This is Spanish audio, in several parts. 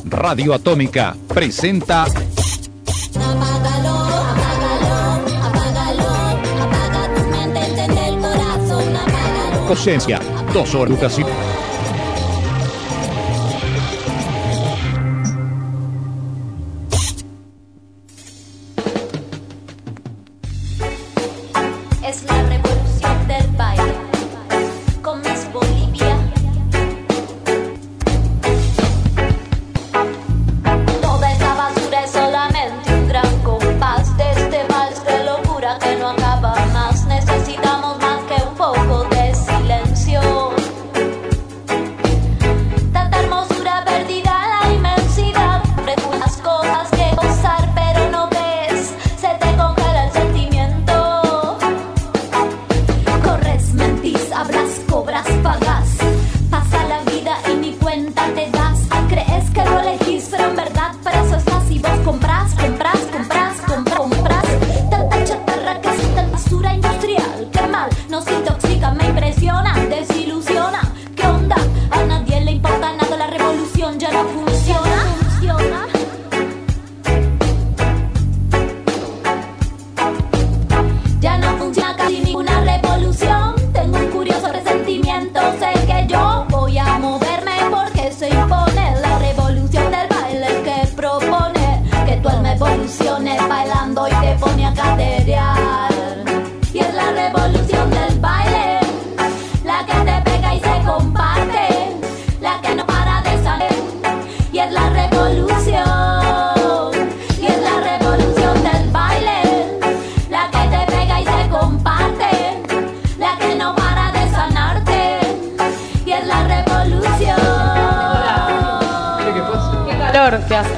Radio Atómica presenta Apágalo, apágalo, apágalo, apaga tu mente, enciende el corazón, apágalo. Conciencia, 2 horas de educación. Es la revolución del baile, con Miss Bolivia. Toda esa basura es solamente un gran compás de este vals de locura que no acaba más. Necesitamos más que un poco de silencio. Tanta hermosura perdida en la inmensidad. Preguntas cosas que gozar pero no ves. Se te congela el sentimiento. Corres, mentís, hablas, cobras, pagas. Pasa la vida y ni cuenta te das. Crees que lo elegís, pero en verdad para eso estás. Y vos compras. Tanta chatarra que es tanta basura industrial. Qué mal, nos intoxica, me impresiona, desilusiona. ¿Qué onda? A nadie le importa nada, la revolución ya no funciona. Ya no funciona casi ninguna revolución. Tengo un curioso presentimiento. Sé que yo voy a moverme porque se impone la revolución del baile que propone que tu alma evolucione bailando y te pone a caderear. Y es la revolución del baile, la que te pega y se comparte, la que no para de salir. Y es la revolución. Y es la revolución del baile, la que te pega y se comparte, la que no para de sanarte. Y es la revolución. Qué calor que hace.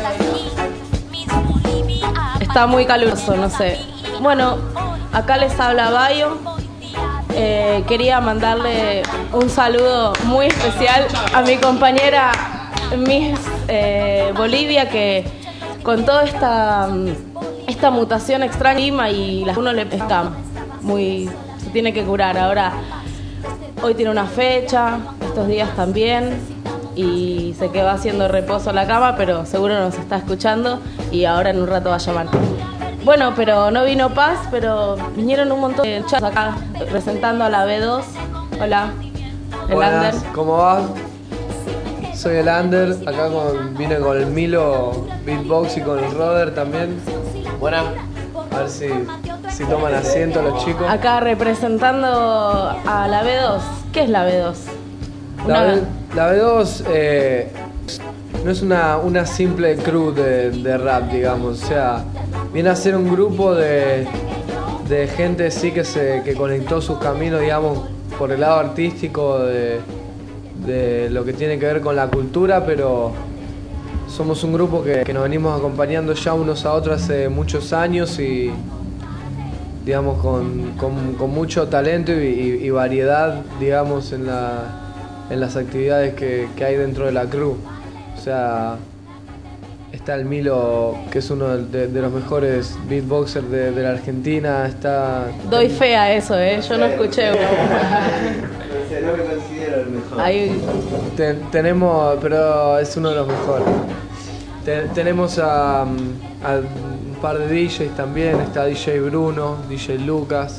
Está muy caluroso, no sé. Bueno, acá les habla Bayo. Quería mandarle un saludo muy especial a mi compañera Miss Bolivia, que con toda esta mutación extraña y uno le está muy, se tiene que curar. Ahora, hoy tiene una fecha, estos días también, y se quedó haciendo reposo en la cama, pero seguro nos está escuchando y ahora en un rato va a llamar. Bueno, pero no vino Paz, pero vinieron un montón de chats acá presentando a la B2. Hola, el Buenas, Ander. ¿cómo vas? Soy el Ander, acá vine con el Milo Beatbox y con el Roder también. Buenas, a ver si toman asiento los chicos. Acá representando a la B2. ¿Qué es la B2? La B2 no es una simple crew de rap, digamos. O sea, viene a ser un grupo de gente sí que conectó sus caminos, digamos, por el lado artístico de lo que tiene que ver con la cultura, pero somos un grupo que nos venimos acompañando ya unos a otros hace muchos años y, digamos, con mucho talento y variedad, digamos, en las actividades que hay dentro de la crew. O sea, está el Milo, que es uno de los mejores beatboxers de la Argentina. Doy fe a eso, yo no escuché. No me considero el mejor. Ahí. Tenemos, pero es uno de los mejores. Tenemos a un par de DJs también. Está DJ Bruno, DJ Lucas.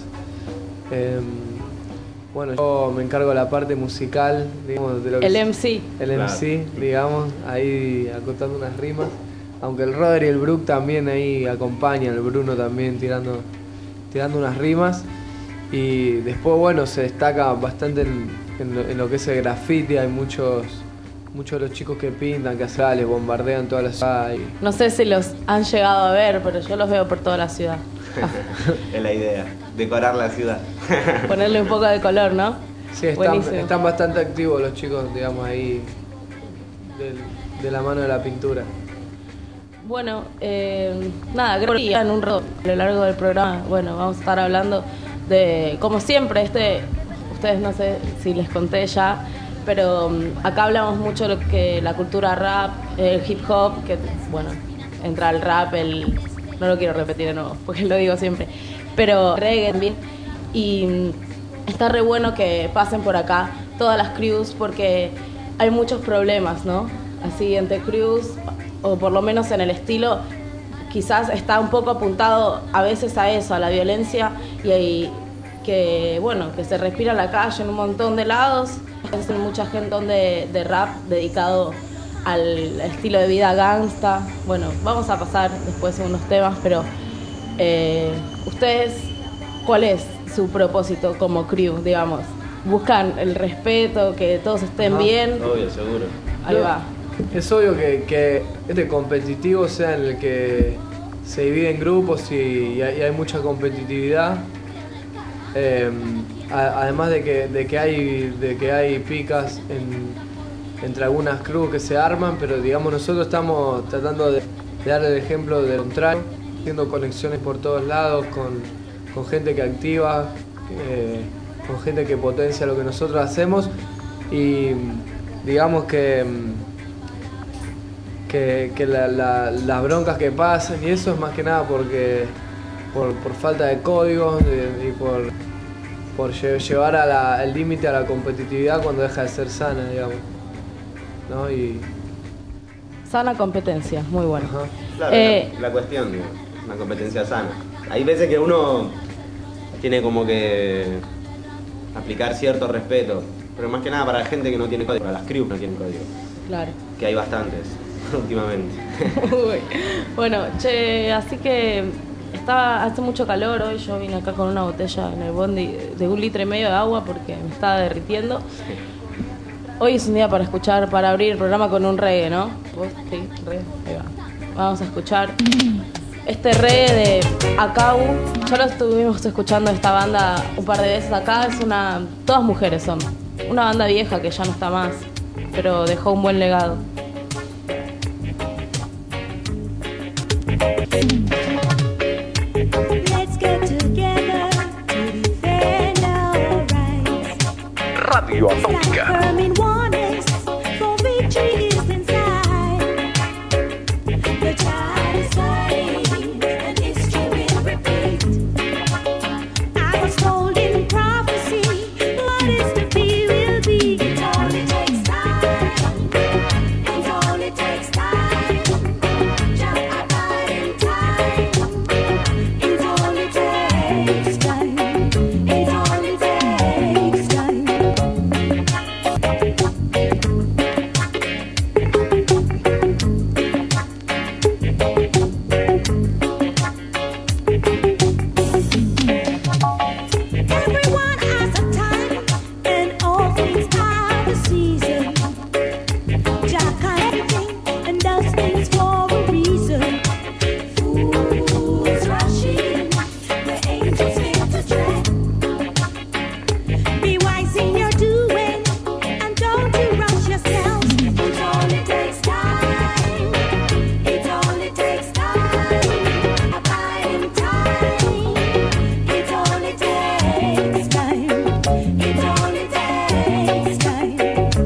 Bueno, yo me encargo de la parte musical, digamos, de lo que El MC. El MC, digamos, ahí acotando unas rimas. Aunque el Roder y el Brook también ahí acompañan, el Bruno también tirando unas rimas. Y después, bueno, se destaca bastante en lo que es el graffiti. Hay muchos de los chicos que pintan, que les bombardean toda la ciudad. No sé si los han llegado a ver, pero yo los veo por toda la ciudad. Es la idea, decorar la ciudad. Ponerle un poco de color, ¿no? Sí, están bastante activos los chicos, digamos, ahí de la mano de la pintura. Bueno, nada, creo que en un rato a lo largo del programa, bueno, vamos a estar hablando de, como siempre, ustedes no sé si les conté ya, pero acá hablamos mucho de lo que la cultura rap, el hip hop, que bueno, entra el rap, no lo quiero repetir de nuevo, porque lo digo siempre, pero reggae también, y está re bueno que pasen por acá todas las crews, porque hay muchos problemas, ¿no? Así entre crews o por lo menos en el estilo, quizás está un poco apuntado a veces a eso, a la violencia, y que se respira en la calle en un montón de lados. Es mucha gente de rap dedicado al estilo de vida gangsta. Bueno, vamos a pasar después unos temas, pero ustedes, ¿cuál es su propósito como crew, digamos? ¿Buscan el respeto, que todos estén bien? Obvio, seguro. Ahí va. Es obvio que este competitivo sea en el que se divide en grupos y hay mucha competitividad. Además de que hay picas entre algunas crews que se arman, pero digamos nosotros estamos tratando de dar el ejemplo del contrario, haciendo conexiones por todos lados con gente que activa, con gente que potencia lo que nosotros hacemos, y digamos que las broncas que pasan y eso es más que nada porque por falta de códigos y por llevar el límite a la competitividad cuando deja de ser sana, digamos, ¿no? Y sana competencia, muy bueno. ajá. Claro, la cuestión, digo, una competencia sana. Hay veces que uno tiene como que aplicar cierto respeto, pero más que nada para la gente que no tiene código, para las crews que no tienen código, Claro. que hay bastantes últimamente. Uy. Bueno, así que hace mucho calor hoy. Yo vine acá con una botella en el bondi de 1,5 litros de agua porque me estaba derritiendo. Hoy es un día para abrir el programa con un reggae, ¿no? ¿Vos? Sí, reggae. Ahí va. Vamos a escuchar este reggae de Akau. Ya lo estuvimos escuchando esta banda un par de veces acá. Todas mujeres son. Una banda vieja que ya no está más, pero dejó un buen legado. Let's get together to defend our rights. Radio Atómica. Firming warnings for victory is inside. The child is dying and history will repeat. I was told in prophecy what is to be will be. It only takes time. It only takes time. Just abide in time. It only takes time. It only takes time. Everyone has a time, and all things have a season. Jack has everything and does things for a reason. Fools rushing, the angels fear to tread. Be wise in your doing, and don't you rush yourselves. It only takes time. It only takes time. Abide in time. It only takes time. It only takes time.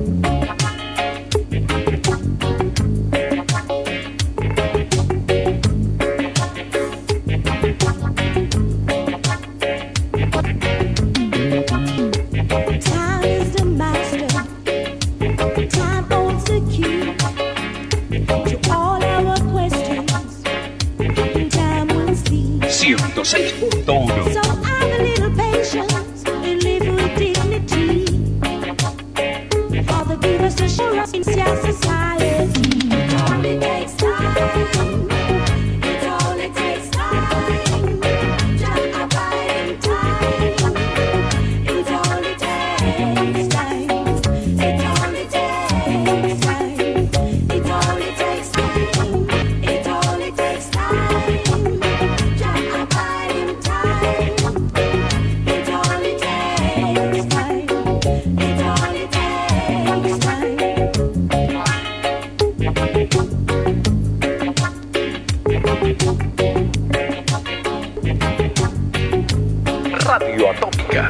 Time is the master. Time owns the key to all our questions. And time will see. 106.1. So have a little patience and live with dignity. Father, give us assurance in our society. It only takes time. It only takes time. Just abide in time. It only takes time. It only takes time. It only takes time. It only takes time. Just abide in time. It only takes time. It only takes time. Radio Atómica.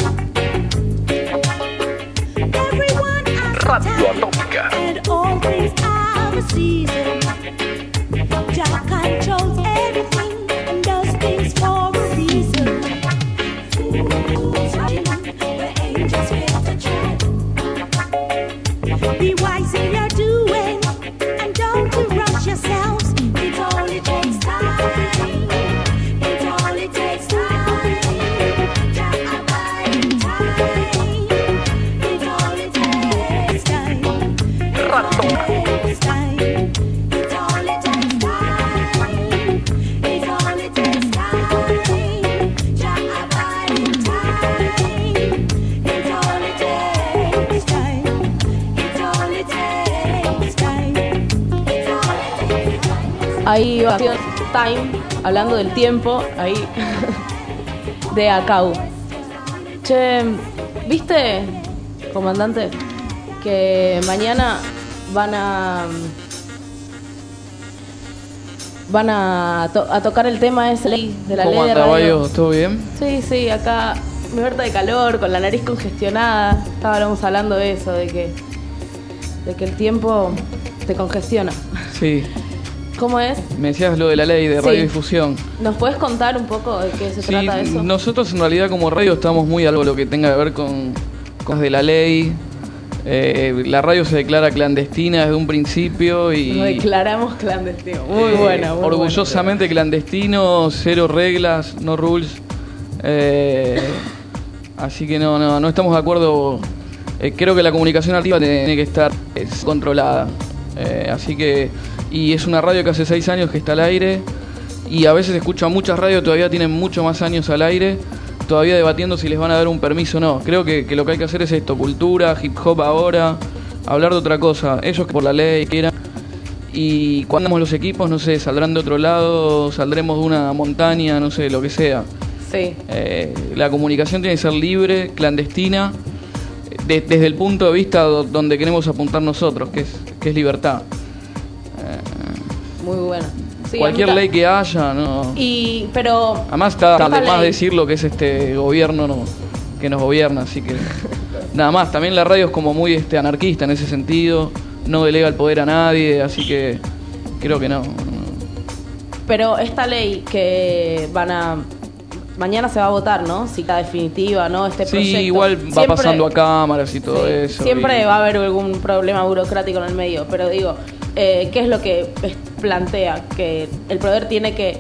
Everyone has a Radio time, Atómica. and all things have a season. Jah controls everything and does things for a reason. Fools rushing, the angels fear to tread. Be wise in your doing, and don't you rush yourselves. It only takes time. It only takes time. Just abiding time. It only takes time. Takes time. It only takes time. It only takes time. Just abiding time. It only takes time. It only takes time. It only takes time. Ahí va Time, hablando del tiempo, ahí de Acau. Che, ¿viste, comandante, que mañana van a tocar el tema ese de la ley ¿Cómo de anda, radio? Bayo? ¿Todo bien? Sí, acá me muerta de calor, con la nariz congestionada. Estábamos hablando de eso, de que el tiempo te congestiona. Sí. ¿Cómo es? Me decías lo de la ley de Sí. radiodifusión. ¿Nos puedes contar un poco de qué se Sí, trata eso? nosotros en realidad como radio estamos muy algo lo que tenga que ver con cosas de la ley. La radio se declara clandestina desde un principio y Nos declaramos clandestinos. Muy buena, muy orgullosamente clandestino, cero reglas, no rules. Así que no estamos de acuerdo. Creo que la comunicación activa tiene que estar controlada. Así que, y es una radio que hace 6 años que está al aire y a veces se escucha muchas radios, todavía tienen mucho más años al aire, todavía debatiendo si les van a dar un permiso o no. Creo que lo que hay que hacer es esto, cultura, hip hop ahora, hablar de otra cosa. Ellos que por la ley quieran. Y cuando andamos los equipos, no sé, saldrán de otro lado, saldremos de una montaña, no sé, lo que sea. Sí. La comunicación tiene que ser libre, clandestina, desde el punto de vista donde queremos apuntar nosotros, que es libertad. Muy buena. Sí, Cualquier a mí ley que haya, no. Pero Además está esta de más ley- decir lo que es este gobierno que nos gobierna, así que nada más. También la radio es como muy anarquista en ese sentido, no delega el poder a nadie, así que creo que no. Pero esta ley que mañana se va a votar, ¿no? Si está definitiva, ¿no? Este Sí, proyecto. igual va Siempre- pasando a cámaras y todo sí, eso. Siempre y- va a haber algún problema burocrático en el medio, pero digo, ¿qué es lo que plantea? Que el poder tiene que...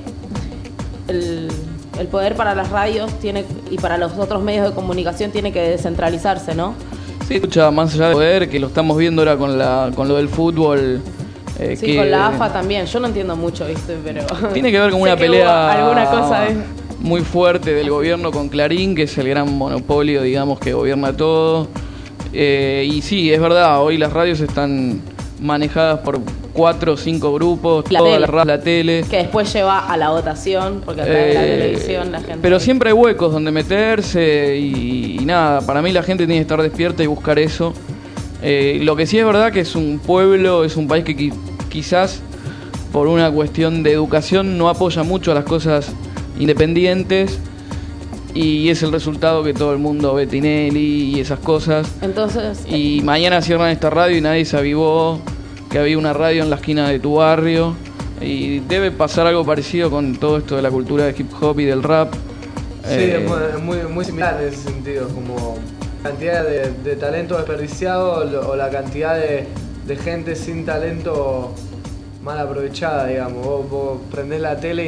El poder para las radios tiene y para los otros medios de comunicación tiene que descentralizarse, ¿no? Sí, escucha, más allá de poder, que lo estamos viendo ahora con lo del fútbol. Sí, que con la AFA también. Yo no entiendo mucho, ¿viste? Pero tiene que ver con sé una que hubo pelea alguna cosa de... muy fuerte del gobierno con Clarín, que es el gran monopolio, digamos, que gobierna todo. Y sí, es verdad, hoy las radios están manejadas por 4 o 5 grupos, La toda tele. la tele. Que después lleva a la votación, porque a través de la televisión la gente... Pero siempre hay huecos donde meterse y nada, para mí la gente tiene que estar despierta y buscar eso. Lo que sí es verdad que es un pueblo, es un país que quizás por una cuestión de educación no apoya mucho a las cosas independientes y es el resultado que todo el mundo ve Tinelli y esas cosas. Entonces, Y mañana cierran esta radio y nadie se avivó que había una radio en la esquina de tu barrio. Y debe pasar algo parecido con todo esto de la cultura de hip hop y del rap. Sí, es muy similar en ese sentido, como cantidad de talento desperdiciado o la cantidad de gente sin talento mal aprovechada, digamos. Vos prendés la tele y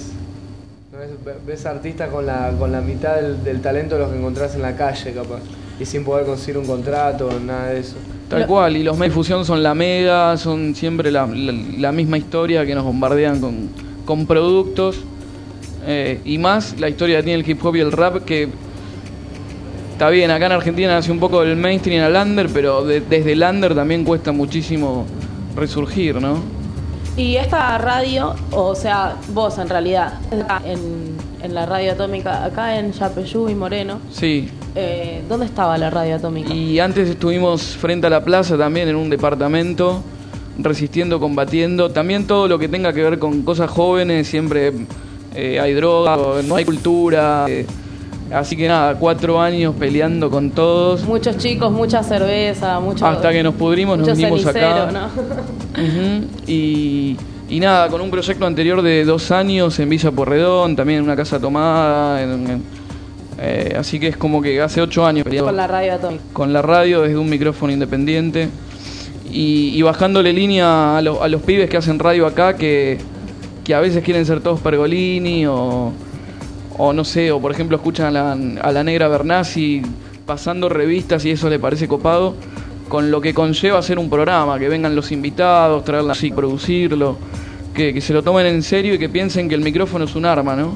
ves artistas con la mitad del talento de los que encontrás en la calle, capaz, y sin poder conseguir un contrato, nada de eso. Tal cual, y los medios de difusión son la mega, son siempre la misma historia que nos bombardean con productos. Y más la historia que tiene el hip hop y el rap, que está bien, acá en Argentina nació un poco del mainstream al under, pero desde el under también cuesta muchísimo resurgir, ¿no? y esta radio, o sea, vos en realidad, en la radio atómica, acá en Yapeyú y Moreno, Sí. ¿dónde estaba la radio atómica? Y antes estuvimos frente a la plaza también en un departamento, resistiendo, combatiendo. También todo lo que tenga que ver con cosas jóvenes, siempre hay droga, no hay cultura. Así que nada, 4 años peleando con todos. Muchos chicos, mucha cerveza, mucho... Hasta que nos pudrimos, nos mucho vinimos cenicero, acá. ¿no? Ujú. Y nada, con un proyecto anterior de 2 años en Villa Porredón, también en una casa tomada. Así que es como que hace 8 años peleando Con la radio atómica. con la radio desde un micrófono independiente. y bajándole línea a los pibes que hacen radio acá, que a veces quieren ser todos Pergolini o no sé, o por ejemplo escuchan a la Negra Bernasi pasando revistas y eso le parece copado, con lo que conlleva hacer un programa, que vengan los invitados, traerla así, producirlo, que se lo tomen en serio y que piensen que el micrófono es un arma, ¿no?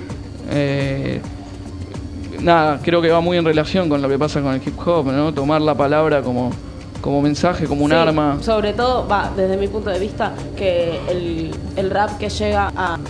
Nada, creo que va muy en relación con lo que pasa con el hip hop, ¿no? Tomar la palabra como mensaje, como un arma. Sobre todo, desde mi punto de vista, que el rap que llega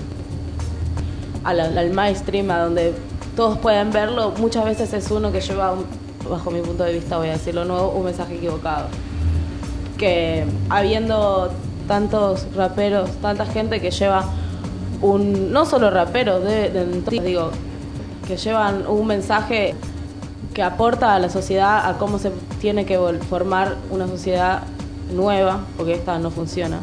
al mainstream, a donde todos pueden verlo, muchas veces es uno que lleva, bajo mi punto de vista, voy a decirlo nuevo, un mensaje equivocado. Que habiendo tantos raperos, tanta gente que lleva no solo raperos, digo, que llevan un mensaje que aporta a la sociedad, a cómo se tiene que formar una sociedad nueva, porque esta no funciona.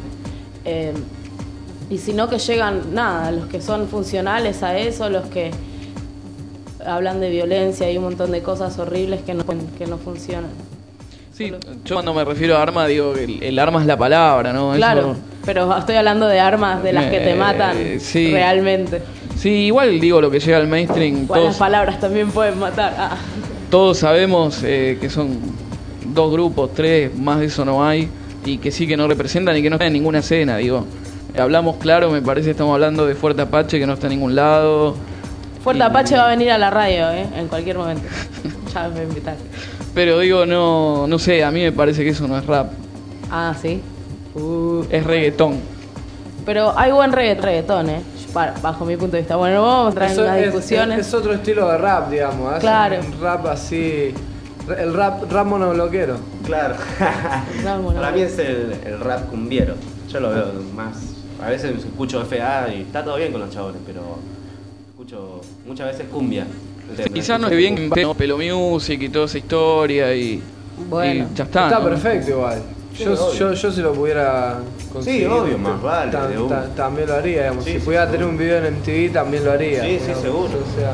Y sino que llegan, los que son funcionales a eso, los que hablan de violencia y un montón de cosas horribles que no funcionan. Sí, yo cuando me refiero a arma digo que el arma es la palabra, ¿no? Claro, eso, pero estoy hablando de armas de las que te matan sí. realmente. Sí, igual digo lo que llega al mainstream. Igual las palabras también pueden matar. Todos sabemos que son 2 grupos, 3, más de eso no hay, y que sí que no representan y que no están en ninguna escena, digo. Hablamos claro, me parece, estamos hablando de Fuerte Apache, que no está en ningún lado. Fuerte Apache va a venir a la radio, en cualquier momento. Ya me voy a invitar. Pero digo, no sé, a mí me parece que eso no es rap. Ah, ¿sí? Es reggaetón. Pero hay buen reggaetón, bajo mi punto de vista. Bueno, no vamos a entrar en las discusiones. Es otro estilo de rap, digamos. Hacen claro. Un rap así... El rap monobloquero. Claro. Para mí es el rap cumbiero. Yo lo veo más... A veces escucho FA y está todo bien con los chabones, pero escucho muchas veces cumbia. Sí, quizás no es bien Pelo Music y toda esa historia y ya está. Está ¿no? perfecto igual. Sí, yo si lo pudiera conseguir. Sí, obvio, más vale. También lo haría, digamos. Sí, si sí, pudiera seguro. tener un video en MTV también lo haría. Sí, sí, seguro.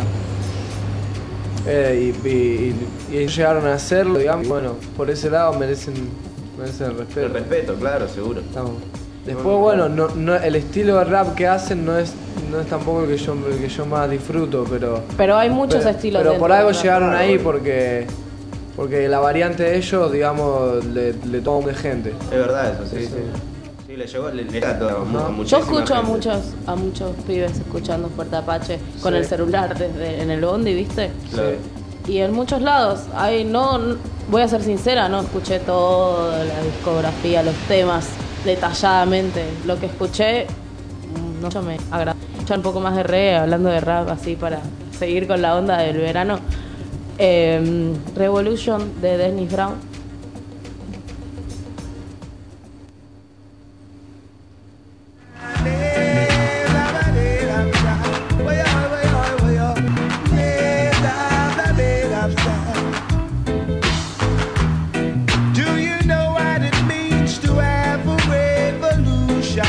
O sea, y llegaron a hacerlo, digamos. Y bueno, por ese lado merecen el respeto. El respeto, claro, seguro. Estamos. Después, bueno, no, el estilo de rap que hacen no es tampoco el que yo más disfruto, pero hay muchos estilos. Pero por algo del rap. llegaron ahí porque la variante de ellos, digamos, le toma de gente. Es verdad eso, sí. Sí. Sí, le llegó, le da todo, a Yo escucho a gente. muchos pibes escuchando Fuerte Apache con Sí. el celular en el bondi, ¿viste? Claro. Y en muchos lados, voy a ser sincera, no escuché toda la discografía, los temas detalladamente. Lo que escuché, no me agradó. Escuchar un poco más de reggae, hablando de rap, así para seguir con la onda del verano. Revolution de Dennis Brown. Do you know what it means to have a revolution?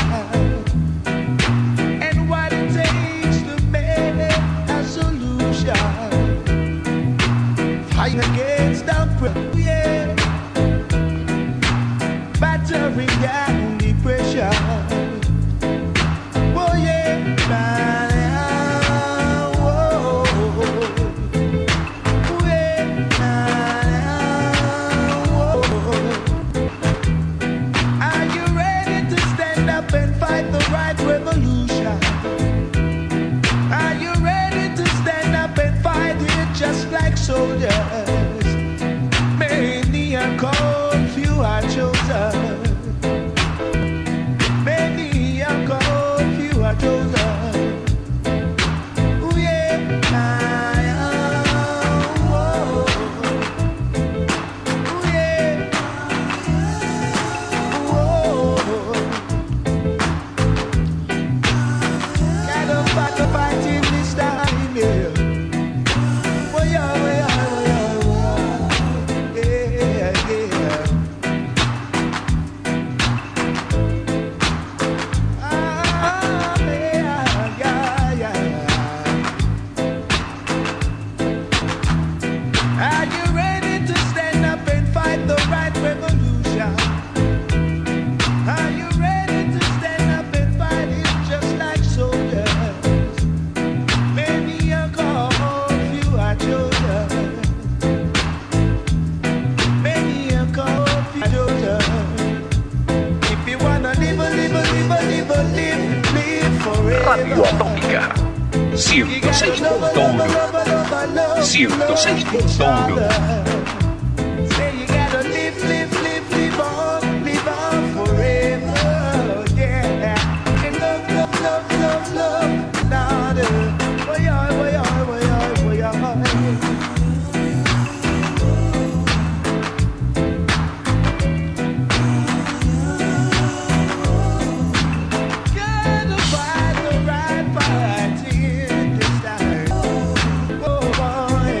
And what it takes to make a solution? Fight against the yeah. Battering down depression. Oh yeah, whoa. Oh, yeah. Are you ready to stand up and fight the right revolution? Are you ready to stand up and fight it just like soldiers? Many are called, few are chosen. Many are called, few are chosen. Ooh, yeah. Whoa. Ooh, yeah. Whoa. Gotta fight the fight in this time, yeah. Whoa, yeah, whoa, yeah, whoa, yeah, whoa, yeah, yeah. Radio Atómica 106.1 106.1 Say you gotta live on forever, yeah. And love, Lord. Boy, gotta find the right party this time. Oh, boy.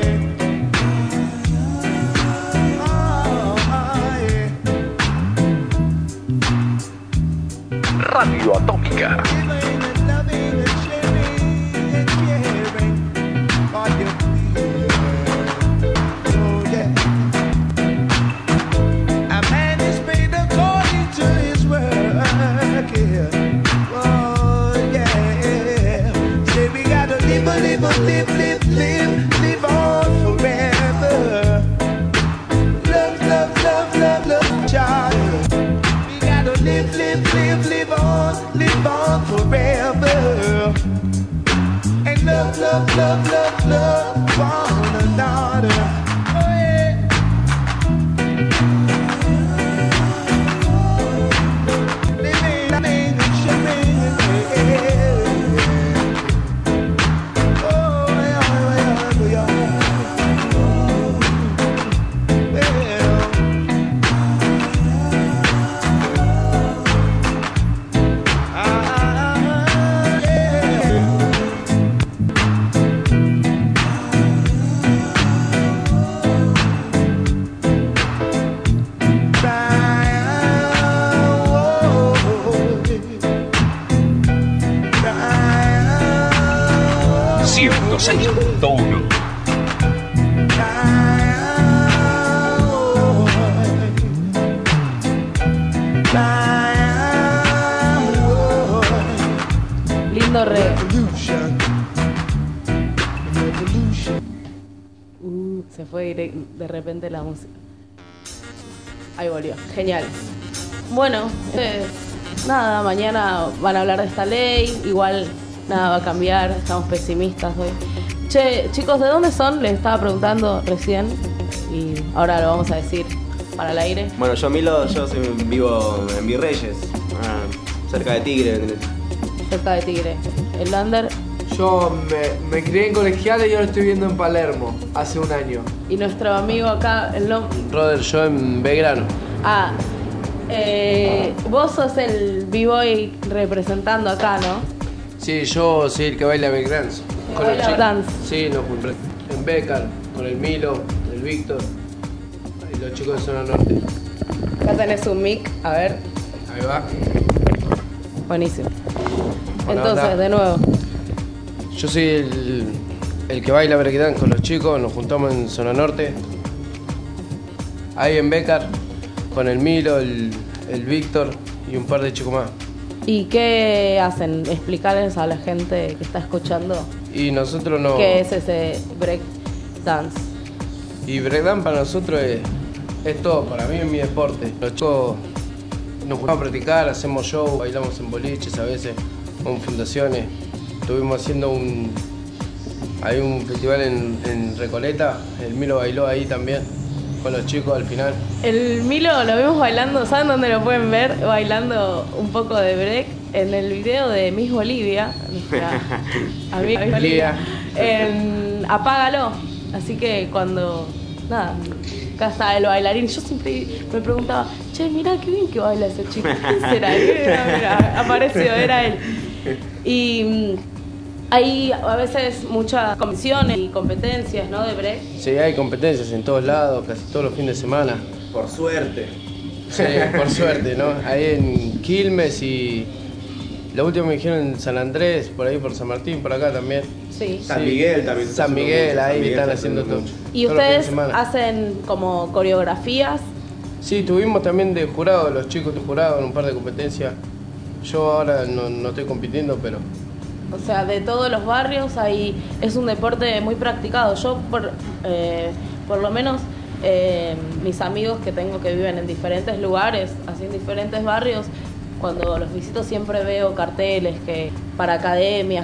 Radio Atómica Live on forever. Love, child. We gotta live on forever. And love one another. Oh, yeah. Living and sharing, yeah. Oh, yeah. Ciento 106.1 Lindo re. Se fue de repente la música. Ahí volvió. Genial. Bueno, nada, mañana van a hablar de esta ley. Igual nada va a cambiar. Estamos pesimistas hoy. Che, chicos, ¿de dónde son? Les estaba preguntando recién. Y ahora lo vamos a decir para el aire. Bueno, yo vivo en Virreyes, cerca de Tigre. Cerca de Tigre. El Lander. Yo me crié en Colegiales y ahora estoy viviendo en Palermo, hace un año. Y nuestro amigo acá, el nombre. Roder, yo en Belgrano. Ah, vos sos el b-boy representando acá, ¿no? Sí, yo soy el que baila Belgrano. Con Baila los chicos. dance. Sí, en Becar, con el Milo, el Víctor y los chicos de Zona Norte. Acá tenés un mic, a ver. Ahí va. Buenísimo. Buena Entonces, onda. de nuevo. Yo soy el que baila breakdance con los chicos, nos juntamos en Zona Norte. Ahí en Becar, con el Milo, el Víctor y un par de chicos más. ¿Y qué hacen? Explicarles a la gente que está escuchando Y nosotros no. qué es ese break dance. Y breakdance para nosotros es todo, para mí es mi deporte. Los chicos nos juntamos a practicar, hacemos show, bailamos en boliches a veces, con fundaciones. Estuvimos haciendo hay un festival en Recoleta, el Milo bailó ahí también, con los chicos al final. El Milo lo vimos bailando, ¿saben dónde lo pueden ver? Bailando un poco de break en el video de Miss Bolivia, nuestra amiga Miss Bolivia, en Apágalo. Así que cuando, nada, acá está el bailarín. Yo siempre me preguntaba, che, mirá qué bien que baila ese chico, ¿quién será? Mira, apareció, era él. Y hay a veces muchas comisiones y competencias, ¿no? De break. Sí, hay competencias en todos lados, casi todos los fines de semana. Por suerte. Sí, por suerte, ¿no? Ahí en Quilmes y la última me dijeron en San Andrés, por ahí por San Martín, por acá también. Sí. San Miguel también se está San haciendo Miguel, mucho, San ahí Miguel están se haciendo haciendo todo. mucho. ¿Y todos los fines ustedes de semana. hacen como coreografías? Sí, tuvimos también de jurado, los chicos de jurado en un par de competencias. Yo ahora no estoy compitiendo, pero O sea, de todos los barrios es un deporte muy practicado. Yo, por lo menos, mis amigos que tengo que viven en diferentes lugares, así en diferentes barrios, cuando los visito siempre veo carteles que para academias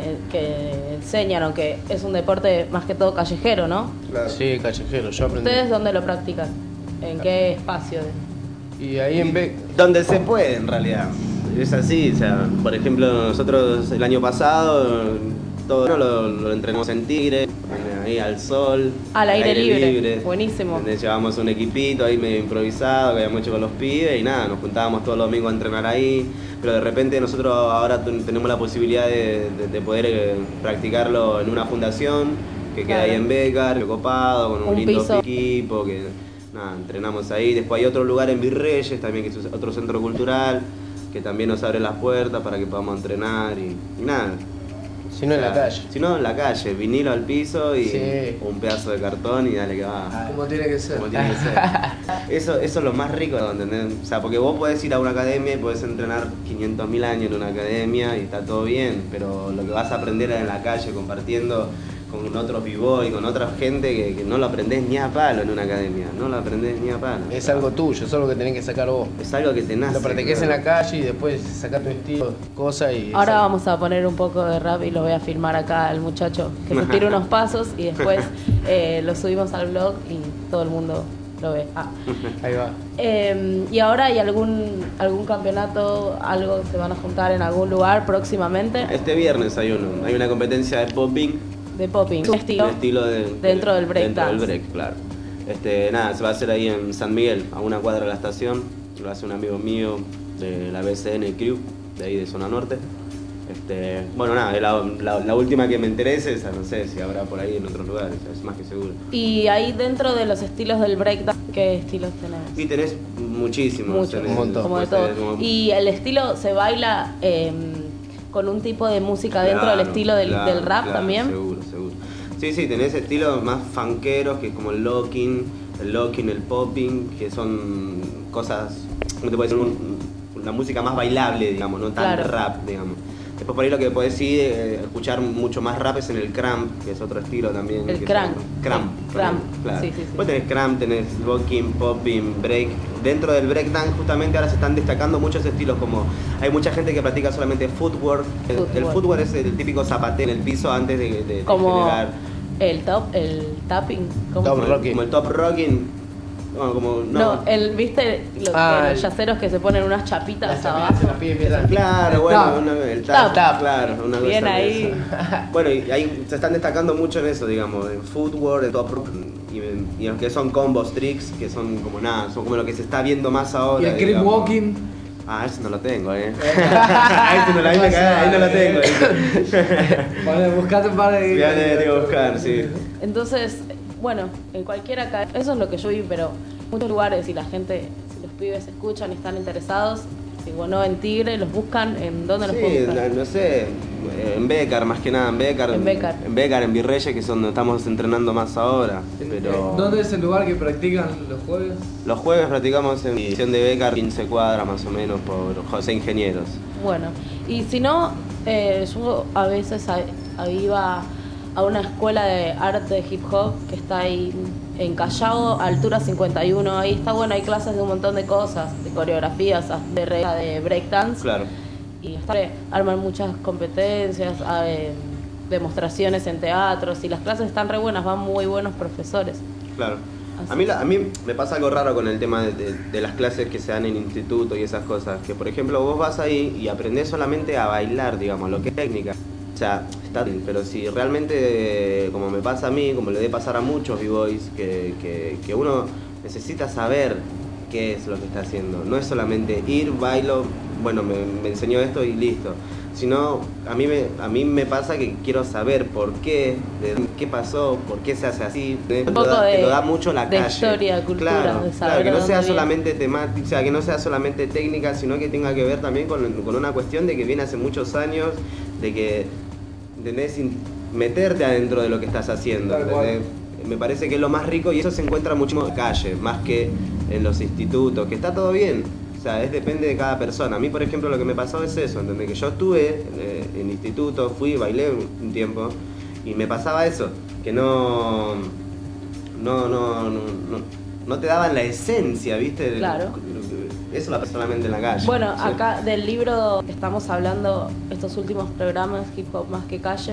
que enseñan, aunque es un deporte más que todo callejero, ¿no? Claro. Sí, callejero, yo aprendí. ¿Ustedes dónde lo practican? ¿En qué espacio? Y ahí en Beck. Donde se puede, en realidad. Es así, o sea, por ejemplo, nosotros el año pasado todo lo entrenamos en Tigre, ahí al sol, Al aire libre. Buenísimo. Donde llevábamos un equipito ahí medio improvisado que habíamos hecho con los pibes y nada, nos juntábamos todos los domingos a entrenar ahí, pero de repente nosotros ahora tenemos la posibilidad de poder practicarlo en una fundación que queda ahí en Bécar, copado, con un lindo piso. equipo, que nada, entrenamos ahí. Después hay otro lugar en Virreyes también, que es otro centro cultural, que también nos abre las puertas para que podamos entrenar y nada. Si no en la calle. Si no en la calle, vinilo al piso y Sí. un pedazo de cartón y dale que va. Como tiene que ser. Como tiene que ser. Eso es lo más rico, ¿entendés? O sea, porque vos podés ir a una academia y podés entrenar 500.000 años en una academia y está todo bien, pero lo que vas a aprender en la calle compartiendo con otros b-boy, con otra gente que no lo aprendés ni a palo en una academia, no lo aprendés ni a palo. Es algo tuyo, es algo que tenés que sacar vos. Es algo que te nace. Lo practiques claro. en la calle y después sacás tu estilo, cosas y... Ahora vamos a poner un poco de rap y lo voy a filmar acá al muchacho que se tire unos pasos y después lo subimos al blog y todo el mundo lo ve. Ahí va. ¿Y ahora hay algún campeonato, algo se van a juntar en algún lugar próximamente? Este viernes hay una competencia de popping. De popping, un estilo dentro del break Dentro del dance. break, claro. Nada, se va a hacer ahí en San Miguel, a una cuadra de la estación. Lo hace un amigo mío de la BCN Crew, de ahí de zona norte. Bueno, nada, la última que me enteré es esa, no sé si habrá por ahí en otros lugares, es más que seguro. Y ahí dentro de los estilos del breakdance, ¿qué estilos tenemos? Y tenés muchísimos. Mucho, tenés, un montón. como de pues, todo. Y el estilo se baila con un tipo de música dentro del estilo del rap claro, también. Seguro. Sí, tenés estilos más funkeros, que es como el locking, el popping, que son cosas, ¿cómo te puedo decir? Una música más bailable, digamos, no tan Claro. rap, digamos. Después por ahí lo que podés ir escuchar mucho más rap es en el cramp, que es otro estilo también. El que cramp. Cramp, Cramp, claro. sí. Después tenés cramp, tenés locking, popping, break. Dentro del breakdance justamente ahora se están destacando muchos estilos, como hay mucha gente que practica solamente footwork. El footwork es el típico zapateo en el piso antes de Como generar... el tapping. ¿cómo Top se llama? rocking. Como el top rocking. No, como... No, ¿viste los el- yaceros que se ponen unas chapitas Las abajo? chapitas en los pies empiezan. Claro, bueno, el tap, Tap. claro, una cosa Bien de ahí. eso. Bueno, y ahí se están destacando mucho en eso, digamos, en footwork, en top rock, y en lo que son combos, tricks, que son como nada, son como lo que se está viendo más ahora. Y el creep digamos. walking. Ah, eso no lo tengo, ahí no lo tengo. Buscate un par de. Ya le tengo que buscar, sí. Entonces, bueno, en cualquier acá, eso es lo que yo vi, pero en muchos lugares, si la gente, si los pibes escuchan y están interesados, si bueno, en Tigre, los buscan, ¿en dónde los Sí, pueden buscar? no sé, en Bécar, más que nada, en Bécar. En Bécar. En Bécar, en Virreyes, que es donde estamos entrenando más ahora. Pero ¿Dónde es el lugar que practican los jueves? los jueves practicamos en división de Bécar, 15 cuadras más o menos, por José Ingenieros. Bueno, y si no, yo a veces iba a una escuela de arte de hip hop que está ahí en Callao, altura 51. Ahí está bueno, hay clases de un montón de cosas, de coreografías, de regla de breakdance. Claro. Y arman muchas competencias, demostraciones en teatros, y las clases están re buenas, van muy buenos profesores. Claro. Así. A mí me pasa algo raro con el tema de las clases que se dan en instituto y esas cosas. Que por ejemplo vos vas ahí y aprendés solamente a bailar, digamos, lo que es técnica. O sea, está bien, pero si realmente, como me pasa a mí, como le debe pasar a muchos b-boys, que uno necesita saber qué es lo que está haciendo. No es solamente ir, bailo, bueno, me enseñó esto y listo. Sino, a mí me pasa que quiero saber por qué, qué pasó, por qué se hace así. Un poco Te lo da mucho la de calle. historia, cultura, claro, de saber claro, que de no sea dónde solamente temática, o sea, que no sea solamente técnica, sino que tenga que ver también con una cuestión de que viene hace muchos años, de que ¿entendés? Meterte adentro de lo que estás haciendo. Tal cual. ¿Entendés? Me parece que es lo más rico y eso se encuentra mucho en la calle, más que en los institutos, que está todo bien. O sea, depende de cada persona. A mí, por ejemplo, lo que me pasó es eso, ¿entendés? Que yo estuve en instituto, fui, bailé un tiempo y me pasaba eso, que no te daban la esencia, ¿viste? Claro. Eso la solamente en la calle. Bueno, Sí. acá del libro que estamos hablando, estos últimos programas, Hip Hop Más que Calle,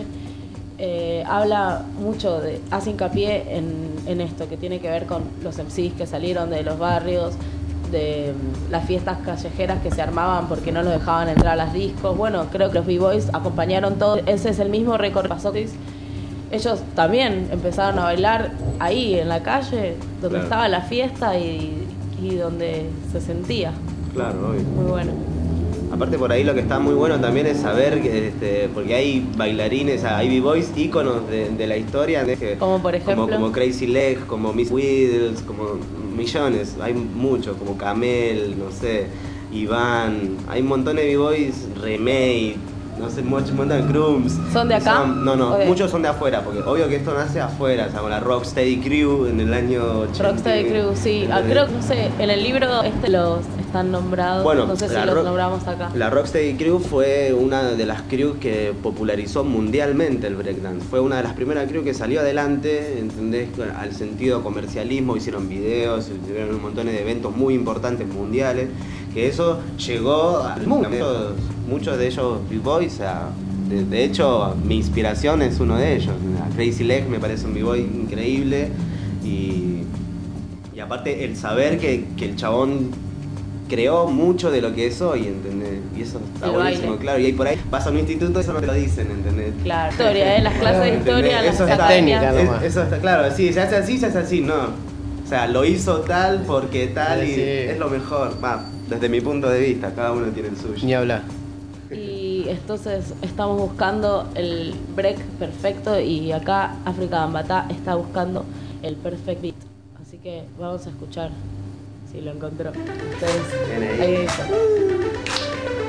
habla mucho, hace hincapié en esto, que tiene que ver con los MCs que salieron de los barrios, de las fiestas callejeras que se armaban porque no los dejaban entrar a las discos. Bueno, creo que los B-Boys acompañaron todo. Ese es el mismo récord que pasó. Ellos también empezaron a bailar ahí, en la calle, donde Claro. estaba la fiesta y donde se sentía. Claro, obvio. Muy bueno. Aparte por ahí lo que está muy bueno también es saber que porque hay bailarines, hay b-boys íconos de la historia, Como por ejemplo. como Crazy Leg, como Miss Widdles, como millones, hay muchos, como Camel, no sé, Iván, hay un montón de b-boys, Remade, no sé, un montón de Crumbs. ¿Son de acá? No, ¿O de- muchos son de afuera, porque obvio que esto nace afuera, o sea, con la Rocksteady Crew en el año 80. Rocksteady Crew, sí. ¿entendés? Creo que, no sé, en el libro los están nombrados. Bueno, no sé si la los Rock- nombramos acá. La Rocksteady Crew fue una de las crews que popularizó mundialmente el breakdance. Fue una de las primeras crews que salió adelante, ¿entendés? Al sentido comercialismo, hicieron videos, hicieron un montón de eventos muy importantes mundiales, que eso llegó al mundo. Muchos de ellos b-boys, o sea, de hecho mi inspiración es uno de ellos. Crazy Leg me parece un b-boy increíble y aparte el saber que el chabón creó mucho de lo que es hoy, ¿entendés? Y eso está El buenísimo, baile. claro. Y ahí por ahí vas a un instituto, eso no te lo dicen, ¿entendés? Claro, historia, las clases de historia, las Eso es academias. técnica, ¿no? nomás. Eso está claro, sí, se hace así, se hace así, no. O sea, lo hizo tal porque tal y Sí. es lo mejor. Va, desde mi punto de vista, cada uno tiene el suyo. Ni hablar. Y entonces estamos buscando el break perfecto y acá África Bambatá está buscando el perfect beat. Así que vamos a escuchar si lo encontró. Ustedes, Bien ahí. ahí dice.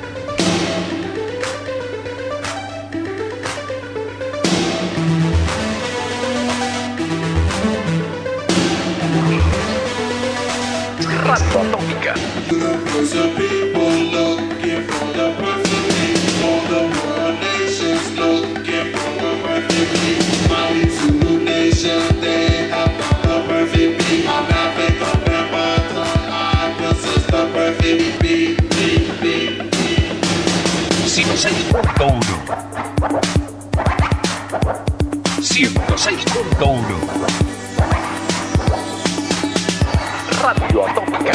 Radio Atómica. ...106.1... ...106.1... Radio Atómica.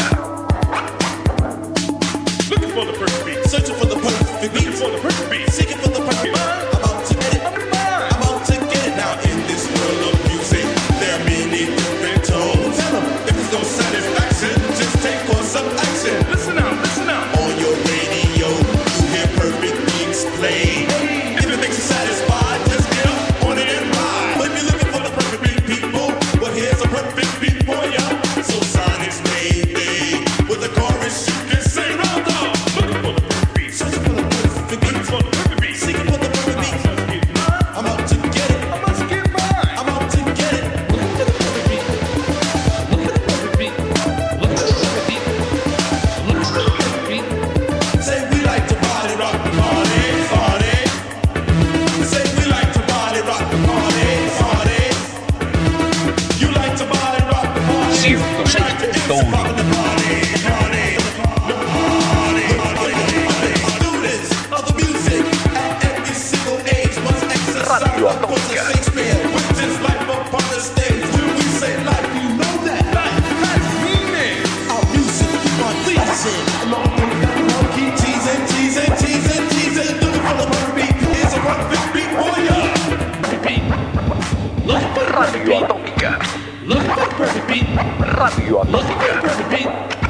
Looking for the perfect beat, searching for the perfect beat, for the perfect beat, seeking for the perfect beat. About to get it, about to get it. Now in this world of music, there are many different tones. Tell 'em if it's no satisfaction, just take course of action. Listen out, listen out. On your radio, you hear perfect beats play. If it makes you satisfied, just get up on it and ride. But if you're looking for the perfect beat, people, well here's a perfect beat for ya. So Sonic's maybe with the chorus you can sing. Round up, looking for the perfect beat, searching for the perfect beat, for the perfect beat, seeking for the perfect beat. I'm out to get it. I must get mine. I'm out to get it. Look for the perfect beat. Look for the perfect beat. Look for the perfect beat. Look for the perfect beat. Say we like to party, rock the party, party. Say we like to party, rock the party, party. You like to party, rock the party. 106.1. The party, party, the party, students of the music at every single age must exercise Radio the course of Shakespeare, which is life upon the stage. When we say life, you know that life has meaning. Our music keep on pleasing. Along with that one, keep teasing, teasing, teasing, teasing. Looking for the perfect beat. Here's a perfect beat for ya. Look for the perfect Radio beat. Atómica. Look for the perfect beat. Radio Look for the Atómica. perfect beat.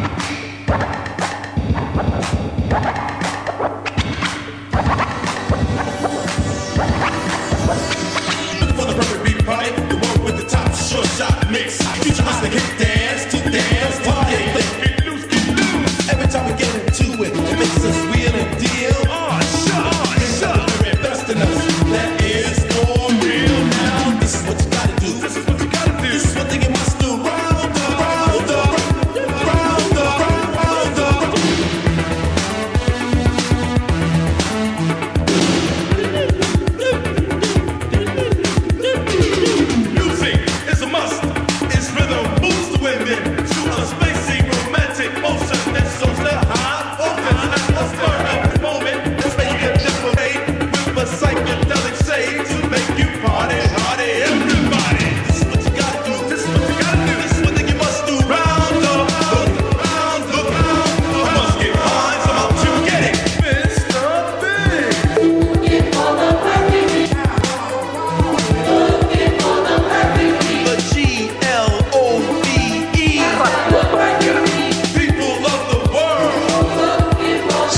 Looking for the perfect beat party, the one with the top short shot mix. Teach us to kick dance, to dance, party. Get loose, get loose. Every time we get into it, it makes us wheel and deal. Sure. The very best in us, that is for real. Now this is what you gotta do. This is what you gotta do. This is what they must do. Round up, round up, round up, round up. Music is a must. It's rhythm moves the women to a spacey romantic motion that's so style.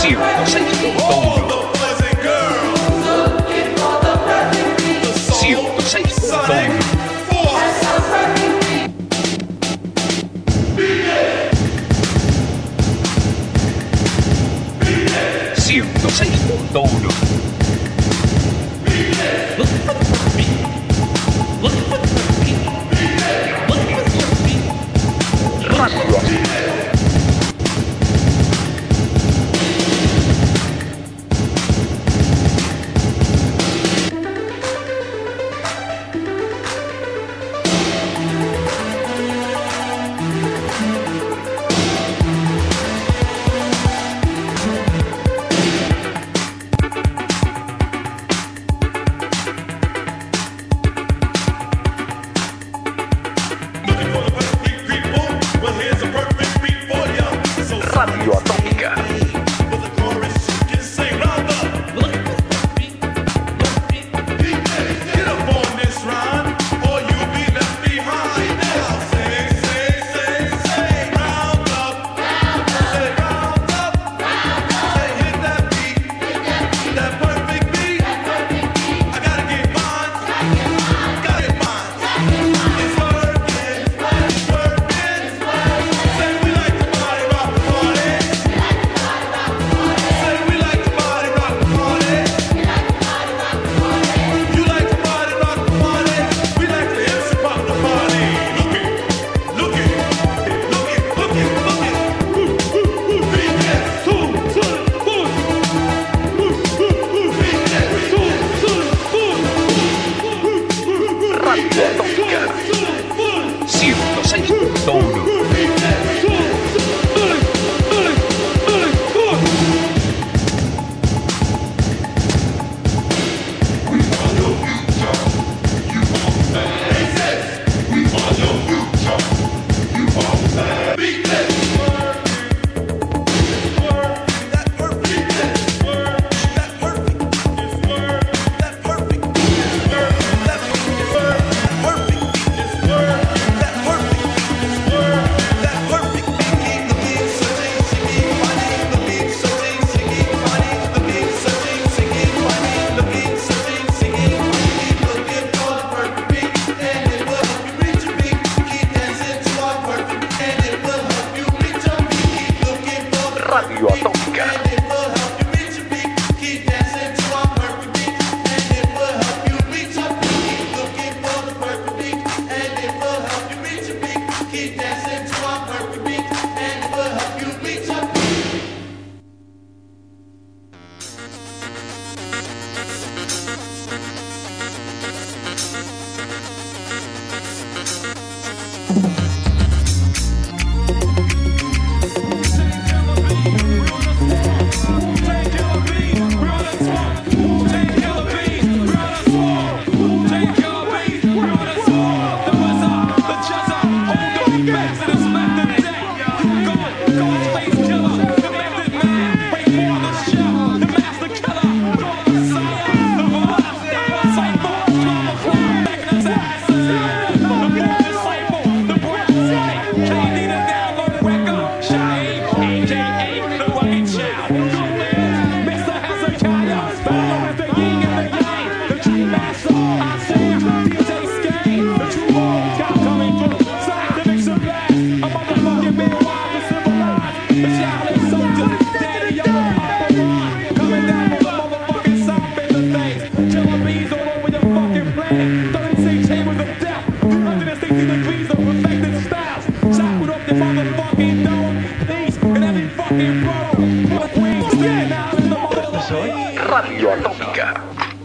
Radio Atómica.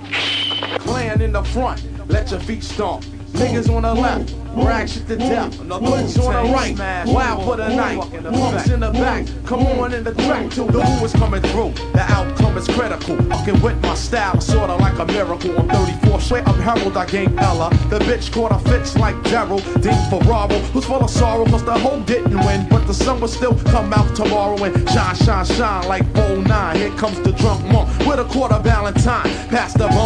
Playing in the front, let your feet stomp. Niggas on the left, rag shit to death. Boots on the right, wild for the night. Punks in the back, come on in the track too. The who is coming through, the outcome is critical. Fucking with my style, sorta like a miracle. I'm 34, straight up Harold, I game Ella. The bitch caught a fits like Daryl. Dean Ferraro, who's full of sorrow, cause the hoe didn't win. But the sun will still come out tomorrow and shine, shine, shine like 09. Here comes the drunk monk with a quarter Valentine. Pass the bone.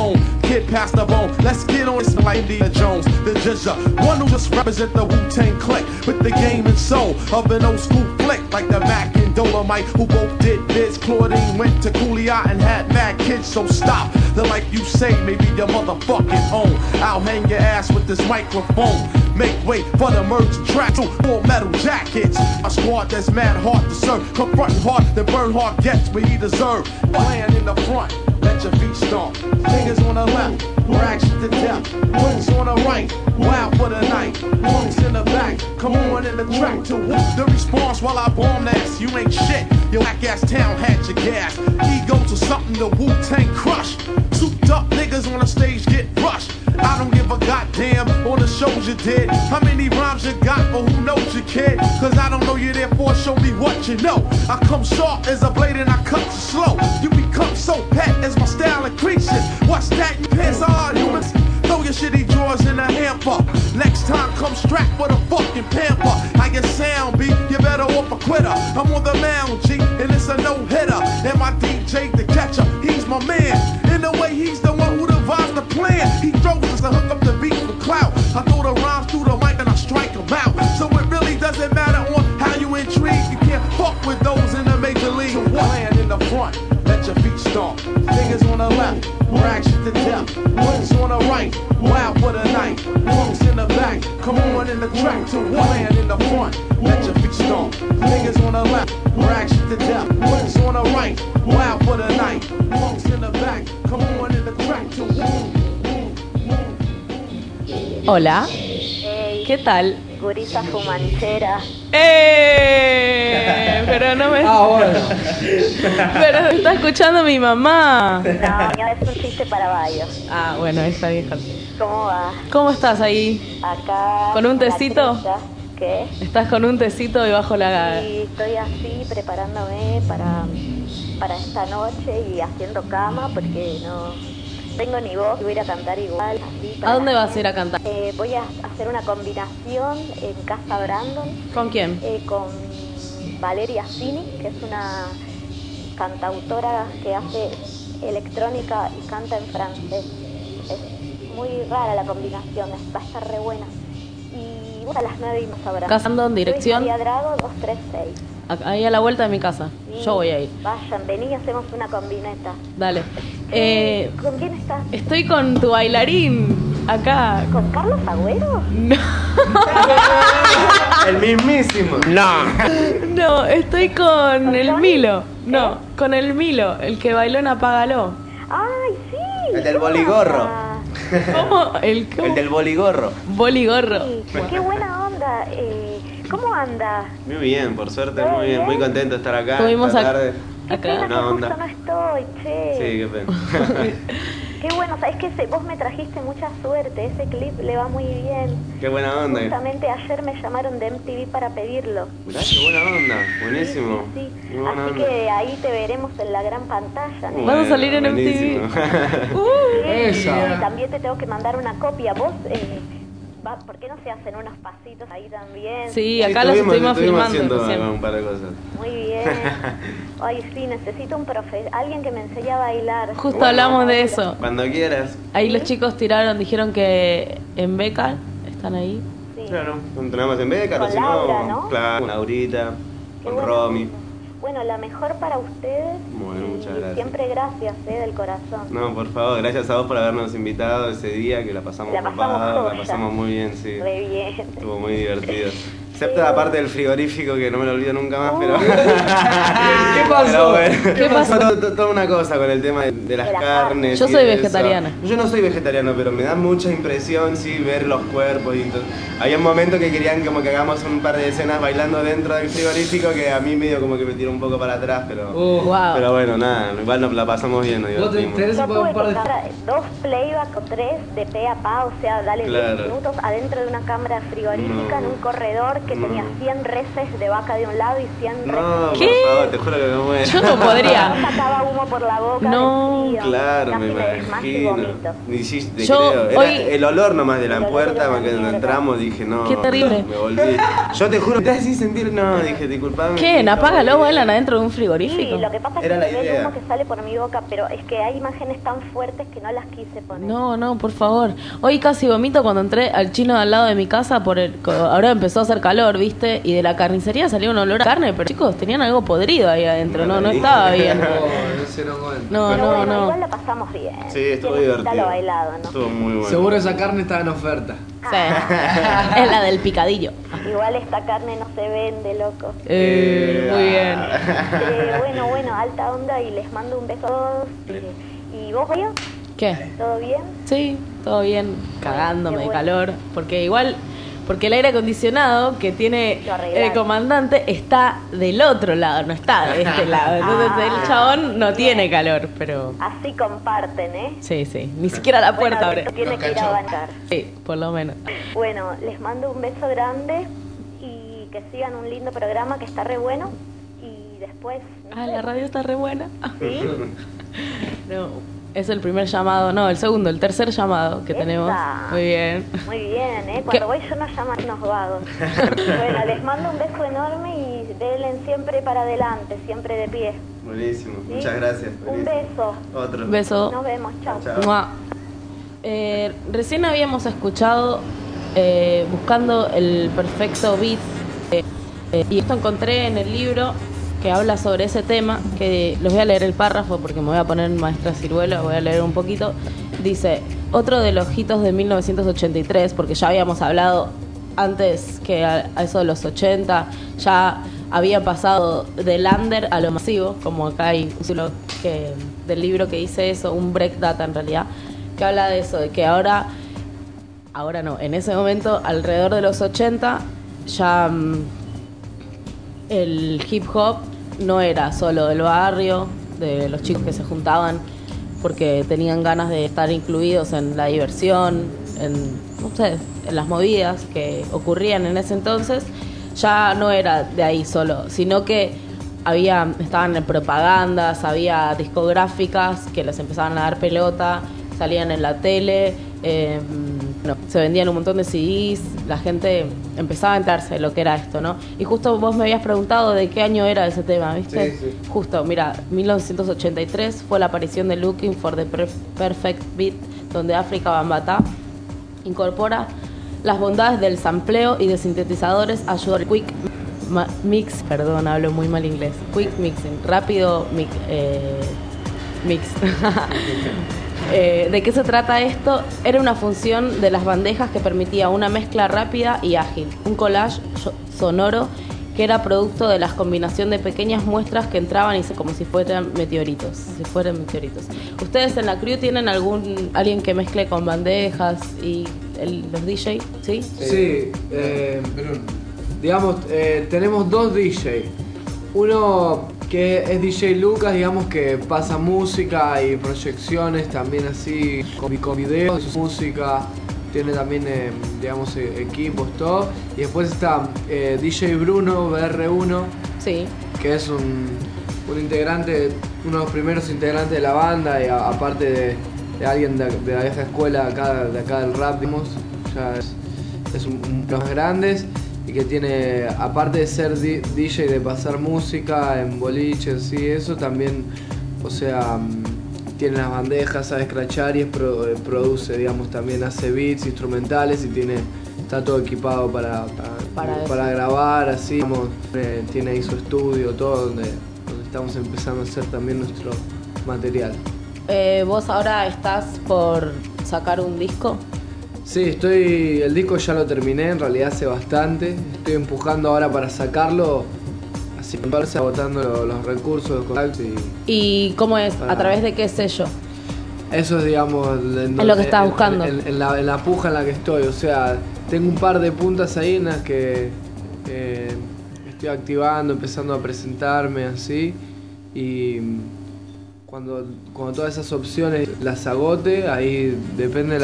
kid passed the bone. Let's get on this like Indiana Jones, the Jizza, one who just represent the Wu-Tang clique with the game and soul of an old school flick like the Mac and Dolomite, who both did biz. Claudine went to Cooley-Eye and had mad kids, so stop the like you say, maybe your motherfucking home. I'll hang your ass with this microphone. Make way for the merge track to full metal jackets. A squad that's mad hard to serve, confronting hard, then Bernhard gets what he deserve. Playing in the front, let your feet stomp. Fingers on the left, rags to death. Wings on the right, wild for the night. Lungs in the back, come on in the track to whoop the response while I bomb ass. You ain't shit, your whack ass town had your gas. Egos or something the Wu-Tang crush. Souped up niggas on the stage get rushed. I don't give a goddamn on the shows you did. How many rhymes you got, but who knows you, kid? Cause I don't know you, therefore show me what you know. I come sharp as a blade and I cut you slow. You become so pet as my style increases. What's that? You pants are humans. Throw your shitty drawers in a hamper. Next time come strapped with a fucking pamper. How your sound be? You better off a quitter. I'm on the mound, G, and it's a no-hitter. And my DJ, the catcher, he's my man. In a way, he's the one who devised the plan. He throws us to hook up the beat for clout. I throw the rhymes through the mic and I strike them out. So it really doesn't matter on how you intrigue. You can't fuck with those in the major league. So playing in the front, let your feet stomp. Fingers on the left, rags to death. Wings on the right, wild for the night. Lungs in the back, come on in the track to playing in the front, let your feet stomp. Fingers on the left, rags to death. Wings on the right, wild for the night. Lungs in the back, come on in the track to. Hola. ¿Qué tal? Gurisa fumanchera. Pero no me... bueno. Pero me está escuchando mi mamá. No, es un chiste para Bayo. Ah, bueno, esa vieja. ¿Cómo va? ¿Cómo estás ahí? Acá. ¿Con un la tecito? trucha. ¿Qué? ¿Estás con un tecito y bajo la... Sí, estoy así preparándome para esta noche y haciendo cama porque no tengo ni voz. Voy a ir a cantar igual. Así, ¿A dónde vas a ir a cantar? Voy a hacer una combinación en Casa Brandon. ¿Con quién? Con Valeria Fini, que es una cantautora que hace electrónica y canta en francés. Es muy rara la combinación, va a estar re buena. Y bueno, a las 9 vamos a Brandon. ¿Casando en dirección? Luis María Drago 236. Ahí a la vuelta de mi casa. Sí, Yo voy a ir. Vayan, vení y hacemos una combineta. Dale. ¿Con quién estás? Estoy con tu bailarín acá. ¿Con Carlos Agüero? No. El mismísimo. No, estoy con el Milo. No, con el Milo, el que bailó en Apágalo. ¡Ay, sí! El del boligorro. ¿Cómo? ¿Cómo? El del boligorro. Boligorro. Sí, qué buena onda. ¿Cómo anda? Muy bien, por suerte, muy bien. Muy contento de estar acá. Estuvimos esta tarde. Qué pena que Buena justo onda. no estoy, che. Sí, qué pena. Qué bueno, sabes que vos me trajiste mucha suerte, ese clip le va muy bien. Qué buena onda. Justamente ayer me llamaron de MTV para pedirlo. Mirá, qué buena onda. Buenísimo. Sí. Muy buena Así onda. que ahí te veremos en la gran pantalla, ¿no? Vas a salir en buenísimo. Esa. Y también te tengo que mandar una copia. Vos, ¿por qué no se hacen unos pasitos ahí también? Sí, acá los estuvimos filmando haciendo recién. un par de cosas. Muy bien. Ay, sí, necesito un alguien que me enseñe a bailar. Justo Bueno, hablamos de eso. Cuando quieras. Ahí los chicos dijeron que en Beca están ahí. Sí. Claro, entrenamos en Beca, Con si Laura, no, ¿no? claro, con Laurita, Qué con bueno. Romy. Bueno, la mejor para ustedes. Bueno, muchas Y gracias. siempre gracias, del corazón. No, por favor, gracias a vos por habernos invitado ese día, que la pasamos La pasamos copada, joya. la pasamos muy bien, sí. Re bien. Estuvo muy divertido. Excepto la parte del frigorífico que no me lo olvido nunca más, pero... ¿Qué pasó? Pero bueno. ¿Qué pasó? Toda una cosa con el tema de las De la carnes. Yo y soy eso. vegetariana. Yo no soy vegetariano, pero me da mucha impresión, sí, ver los cuerpos. Y entonces, había un momento que querían como que hagamos un par de escenas bailando dentro del frigorífico que a mí medio como que me tiró un poco para atrás, pero... Wow. Pero bueno, nada, igual nos la pasamos bien, nos ¿Vos te divertimos. interesa Yo por pude un par de... tocar 2 playback o 3 de pe a pa, o sea, dale 10 Claro. minutos adentro de una cámara frigorífica No. en un corredor que tenía 100 reses de vaca de un lado y 100 No, reses por favor, te juro que me muero. Yo no podría. No sacaba humo por la boca. No. del frío. Claro, Casi me desmayo y imagino. vomito. Ni si te Yo creo. Era hoy- el olor nomás de la El olor puerta, era cuando una mierda. entramos dije, no. Qué terrible. Me volví. Yo te juro, estás sin sentir, no, dije, disculpame. ¿Qué? no, Apágalo, no, vuelan adentro de un Sí, frigorífico. lo que pasa es Era que la se ve el idea. humo que sale por mi boca, pero es que hay imágenes tan fuertes que no las quise poner. No, no, por favor. Hoy casi vomito cuando entré al chino de al lado de mi casa ahora empezó a hacer calor, ¿viste? Y de la carnicería salió un olor a carne, pero chicos, tenían algo podrido ahí adentro, no estaba bien. No se nos cuenta. No, Pero no, bueno, no. igual la pasamos bien. Sí, estuvo Tiene que divertido. lo bailado, ¿no? Estuvo muy bueno. Seguro esa carne estaba en oferta. Sí. Es la del picadillo. Igual esta carne no se vende, loco. Muy bien. Bueno, alta onda y les mando un beso a todos. ¿Y vos, Bayo? ¿Qué? ¿Todo bien? Sí, todo bien, cagándome Qué de bueno. calor, porque el aire acondicionado que tiene Lo arreglaron. el comandante está del otro lado, no está de este lado. Entonces el chabón no tiene calor, pero Así comparten, ¿eh? sí, ni siquiera la puerta Bueno, abre. tiene que ir a bancar. Sí, por lo menos. Bueno, les mando un beso grande y que sigan un lindo programa que está re bueno. Y después... no sé. La radio está re buena. ¿Sí? No, es el primer llamado, no, el tercer llamado que Esa. tenemos. Muy bien. Muy bien, ¿eh? ¿Qué? Cuando voy yo no llaman unos vagos. Bueno, les mando un beso enorme y denle siempre para adelante, siempre de pie. Buenísimo, ¿Sí? muchas gracias. Un buenísimo. beso. Otro. Beso. Nos vemos, chao. Chao. Mua. Recién habíamos escuchado Buscando el Perfecto Beat y esto encontré en el libro que habla sobre ese tema, que les voy a leer el párrafo porque me voy a poner maestra ciruela, voy a leer un poquito. Dice, otro de los hitos de 1983, porque ya habíamos hablado antes que a eso de los 80 ya había pasado del under a lo masivo, como acá hay un título del libro que dice eso, un break data en realidad, que habla de eso, de que ahora no, en ese momento, alrededor de los 80, ya el hip hop no era solo del barrio, de los chicos que se juntaban porque tenían ganas de estar incluidos en la diversión, no sé, en las movidas que ocurrían en ese entonces, ya no era de ahí solo, sino que estaban en propagandas, había discográficas que les empezaban a dar pelota, salían en la tele, se vendían un montón de CDs, la gente empezaba a enterarse de lo que era esto, ¿no? Y justo vos me habías preguntado de qué año era ese tema, ¿viste? Sí, sí. Justo, mira, 1983 fue la aparición de Looking for the Perfect Beat, donde África Bambaataa incorpora las bondades del sampleo y de sintetizadores, ayuda al quick mix, perdón, hablo muy mal inglés, quick mixing, rápido mix. ¿De qué se trata esto? Era una función de las bandejas que permitía una mezcla rápida y ágil, un collage sonoro que era producto de la combinación de pequeñas muestras que entraban como si fueran meteoritos. ¿Ustedes en la crew tienen alguien que mezcle con bandejas y los DJ? ¿Sí? Sí, digamos, tenemos dos DJ. Uno que es DJ Lucas, digamos, que pasa música y proyecciones también así, con videos, música, tiene también, digamos, equipos, todo. Y después está DJ Bruno, BR1, Sí. que es un integrante, uno de los primeros integrantes de la banda, y aparte de alguien de la vieja escuela de acá del rap, digamos, ya es uno de los más grandes. Y que tiene, aparte de ser DJ, de pasar música en boliches y eso, también, o sea, tiene las bandejas, sabe scratchar y produce, digamos, también hace beats, instrumentales y está todo equipado para grabar, así, digamos, tiene ahí su estudio, todo, donde estamos empezando a hacer también nuestro material. ¿Vos ahora estás por sacar un disco? Sí, el disco ya lo terminé, en realidad hace bastante. Estoy empujando ahora para sacarlo, así agotando los recursos, los contactos ¿Y cómo es? ¿A través de qué sello? eso es, digamos, Es lo que estás buscando. En la puja en la que estoy. O sea, tengo un par de puntas ahí en las que estoy activando, empezando a presentarme así. Y cuando todas esas opciones las agote, ahí depende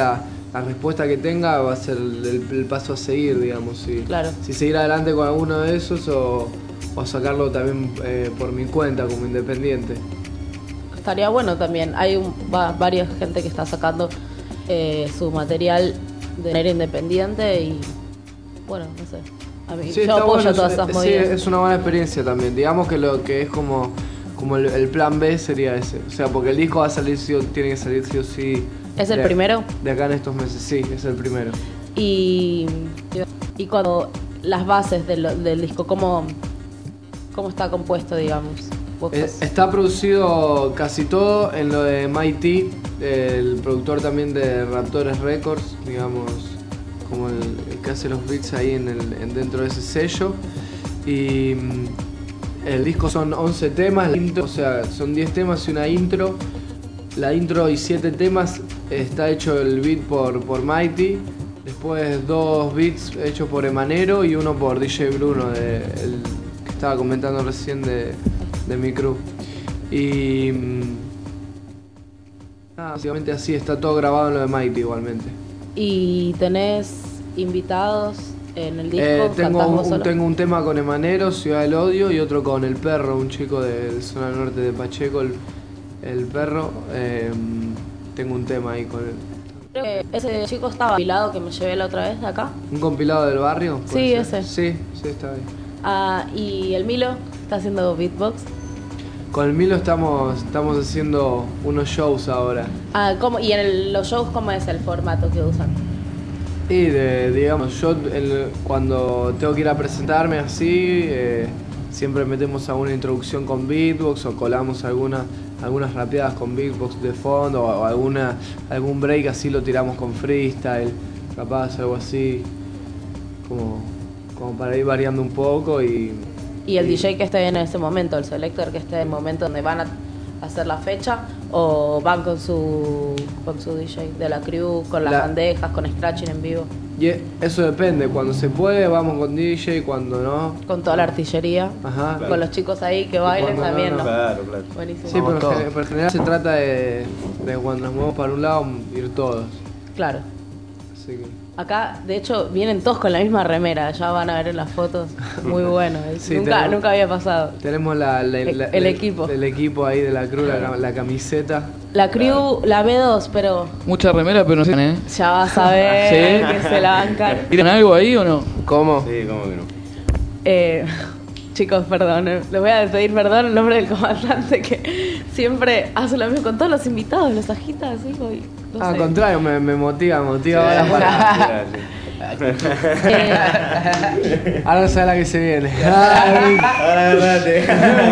la respuesta que tenga va a ser el paso a seguir, digamos. Claro. Si seguir adelante con alguno de esos o sacarlo también por mi cuenta como independiente. Estaría bueno también. Hay varias gente que está sacando su material de manera independiente y bueno, no sé. A mí, Sí, yo está apoyo bueno, todas esas sí, movidas. es una buena experiencia también. Digamos que lo que es como el plan B sería ese. O sea, porque el disco va a salir, tiene que salir sí o sí. ¿Es el primero? De acá en estos meses, sí, es el primero. Y cuando las bases del disco, ¿cómo está compuesto, digamos? Está producido casi todo en lo de Mighty, el productor también de Raptores Records, digamos, como el que hace los beats ahí dentro de ese sello. Y el disco son 11 temas, o sea, son 10 temas y una intro. La intro y 7 temas está hecho el beat por Mighty. Después 2 beats hechos por Emanero y uno por DJ Bruno, el que estaba comentando recién de mi crew. Y básicamente así, está todo grabado en lo de Mighty igualmente. ¿Y tenés invitados en el disco? Tengo un tema con Emanero, Ciudad del Odio, y otro con El Perro, un chico de zona norte de Pacheco, el Perro. Tengo un tema ahí con él. Creo que ese chico estaba compilado que me llevé la otra vez de acá. ¿Un compilado del barrio? Sí, ese. Sí, está bien. ¿Y el Milo está haciendo beatbox? Con el Milo estamos haciendo unos shows ahora. ¿Y en los shows cómo es el formato que usan? Y digamos, yo cuando tengo que ir a presentarme así, siempre metemos alguna introducción con beatbox o colamos algunas rapeadas con beatbox de fondo o algún break así lo tiramos con freestyle, capaz algo así, como para ir variando un poco y el DJ que esté en ese momento, el selector que esté en el momento donde van a hacer la fecha, o van con su DJ de la crew, con las bandejas, con scratching en vivo. Y eso depende, cuando se puede vamos con DJ, cuando no. Con toda la artillería. Ajá. Con los chicos ahí que bailen también, ¿no? Claro. Buenísimo. Sí, pero en general se trata de cuando nos movemos para un lado ir todos. Claro. Así que... Acá, de hecho, vienen todos con la misma remera, ya van a ver en las fotos. Muy bueno, Sí, nunca había pasado. Tenemos el equipo. El equipo ahí de la crew, la camiseta. La crew, la B2, pero... Mucha remera, pero no sé, ¿eh? Ya vas a ver que se la bancan. ¿Tienen algo ahí o no? ¿Cómo? Sí, ¿cómo que no? Chicos, perdón, les voy a pedir perdón en nombre del comandante que siempre hace lo mismo con todos los invitados, los agita así, hoy. No Al sé. contrario, me motiva Sí, ahora para... ahora sabes la que se viene. Ahora agarrate.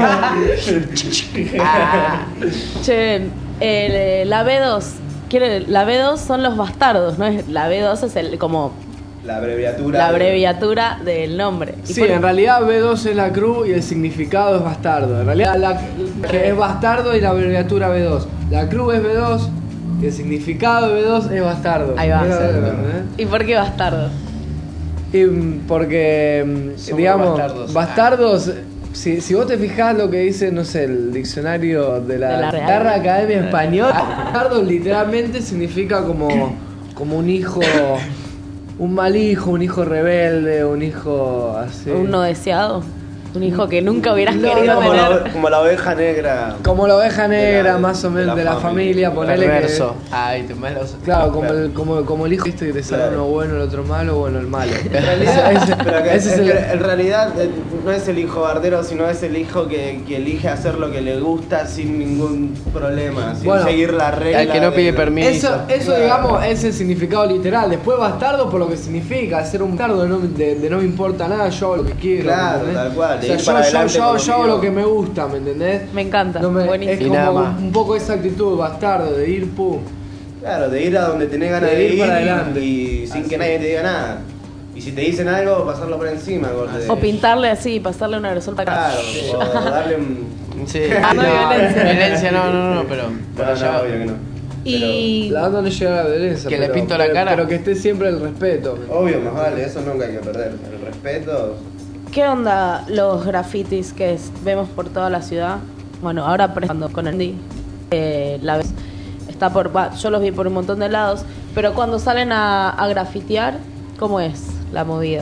Che, la B2, la B2 son los bastardos, ¿no? La B2 es como La abreviatura. la abreviatura del nombre. Y Sí, en realidad B2 es la crew y el significado es bastardo. En realidad que es bastardo y la abreviatura B2. La crew es B2 y el significado de B2 es bastardo. Ahí va. ¿Eh? ¿Y por qué bastardo? Y porque, Somos digamos, bastardos, si vos te fijás lo que dice, no sé, el diccionario de la Real Academia Española, bastardo literalmente significa como un hijo, un mal hijo, un hijo rebelde, un hijo así. Un no deseado. Un hijo que nunca hubieras No, querido no, tener. Como la oveja negra. Como la oveja negra, de más o menos, de la familia, Perverso. ponele Ay, te malos. Claro, como el hijo, ¿viste? Que te sale Claro. uno bueno, el otro malo, bueno, el malo. En realidad, pero que ese es en realidad no es el hijo bardero, sino es el hijo que elige hacer lo que le gusta sin ningún problema, sin Bueno, seguir la regla. el que no pide permiso. Eso digamos, es el significado literal. Después bastardo por lo que significa, ser un bastardo de no me importa nada, yo hago lo que quiero. Claro, ¿me entendés? tal cual, O de sea, ir para adelante con lo yo hago mío. lo que me gusta, ¿me entendés? Me encanta, Es buenísimo. Y nada como más. un poco esa actitud bastardo, de ir pum. Claro, de ir a donde tenés ganas De de ir ir para adelante. y sin Así. que nadie te diga nada. Y si te dicen algo, pasarlo por encima. corte. O pintarle así, pasarle una aerosol para acá. Claro, o darle un... Sí. No, violencia. Violencia, no, pero No, allá- obvio que no. Y La banda no llega a la violencia. Que le pero- pinto la cara. Pero que esté siempre el respeto. Obvio, más vale, eso nunca hay que perder. El respeto. ¿qué onda los grafitis que vemos por toda la ciudad? Bueno, ahora presentando con el Andy, la vez está yo los vi por un montón de lados Pero cuando salen a grafitear, ¿cómo es la movida?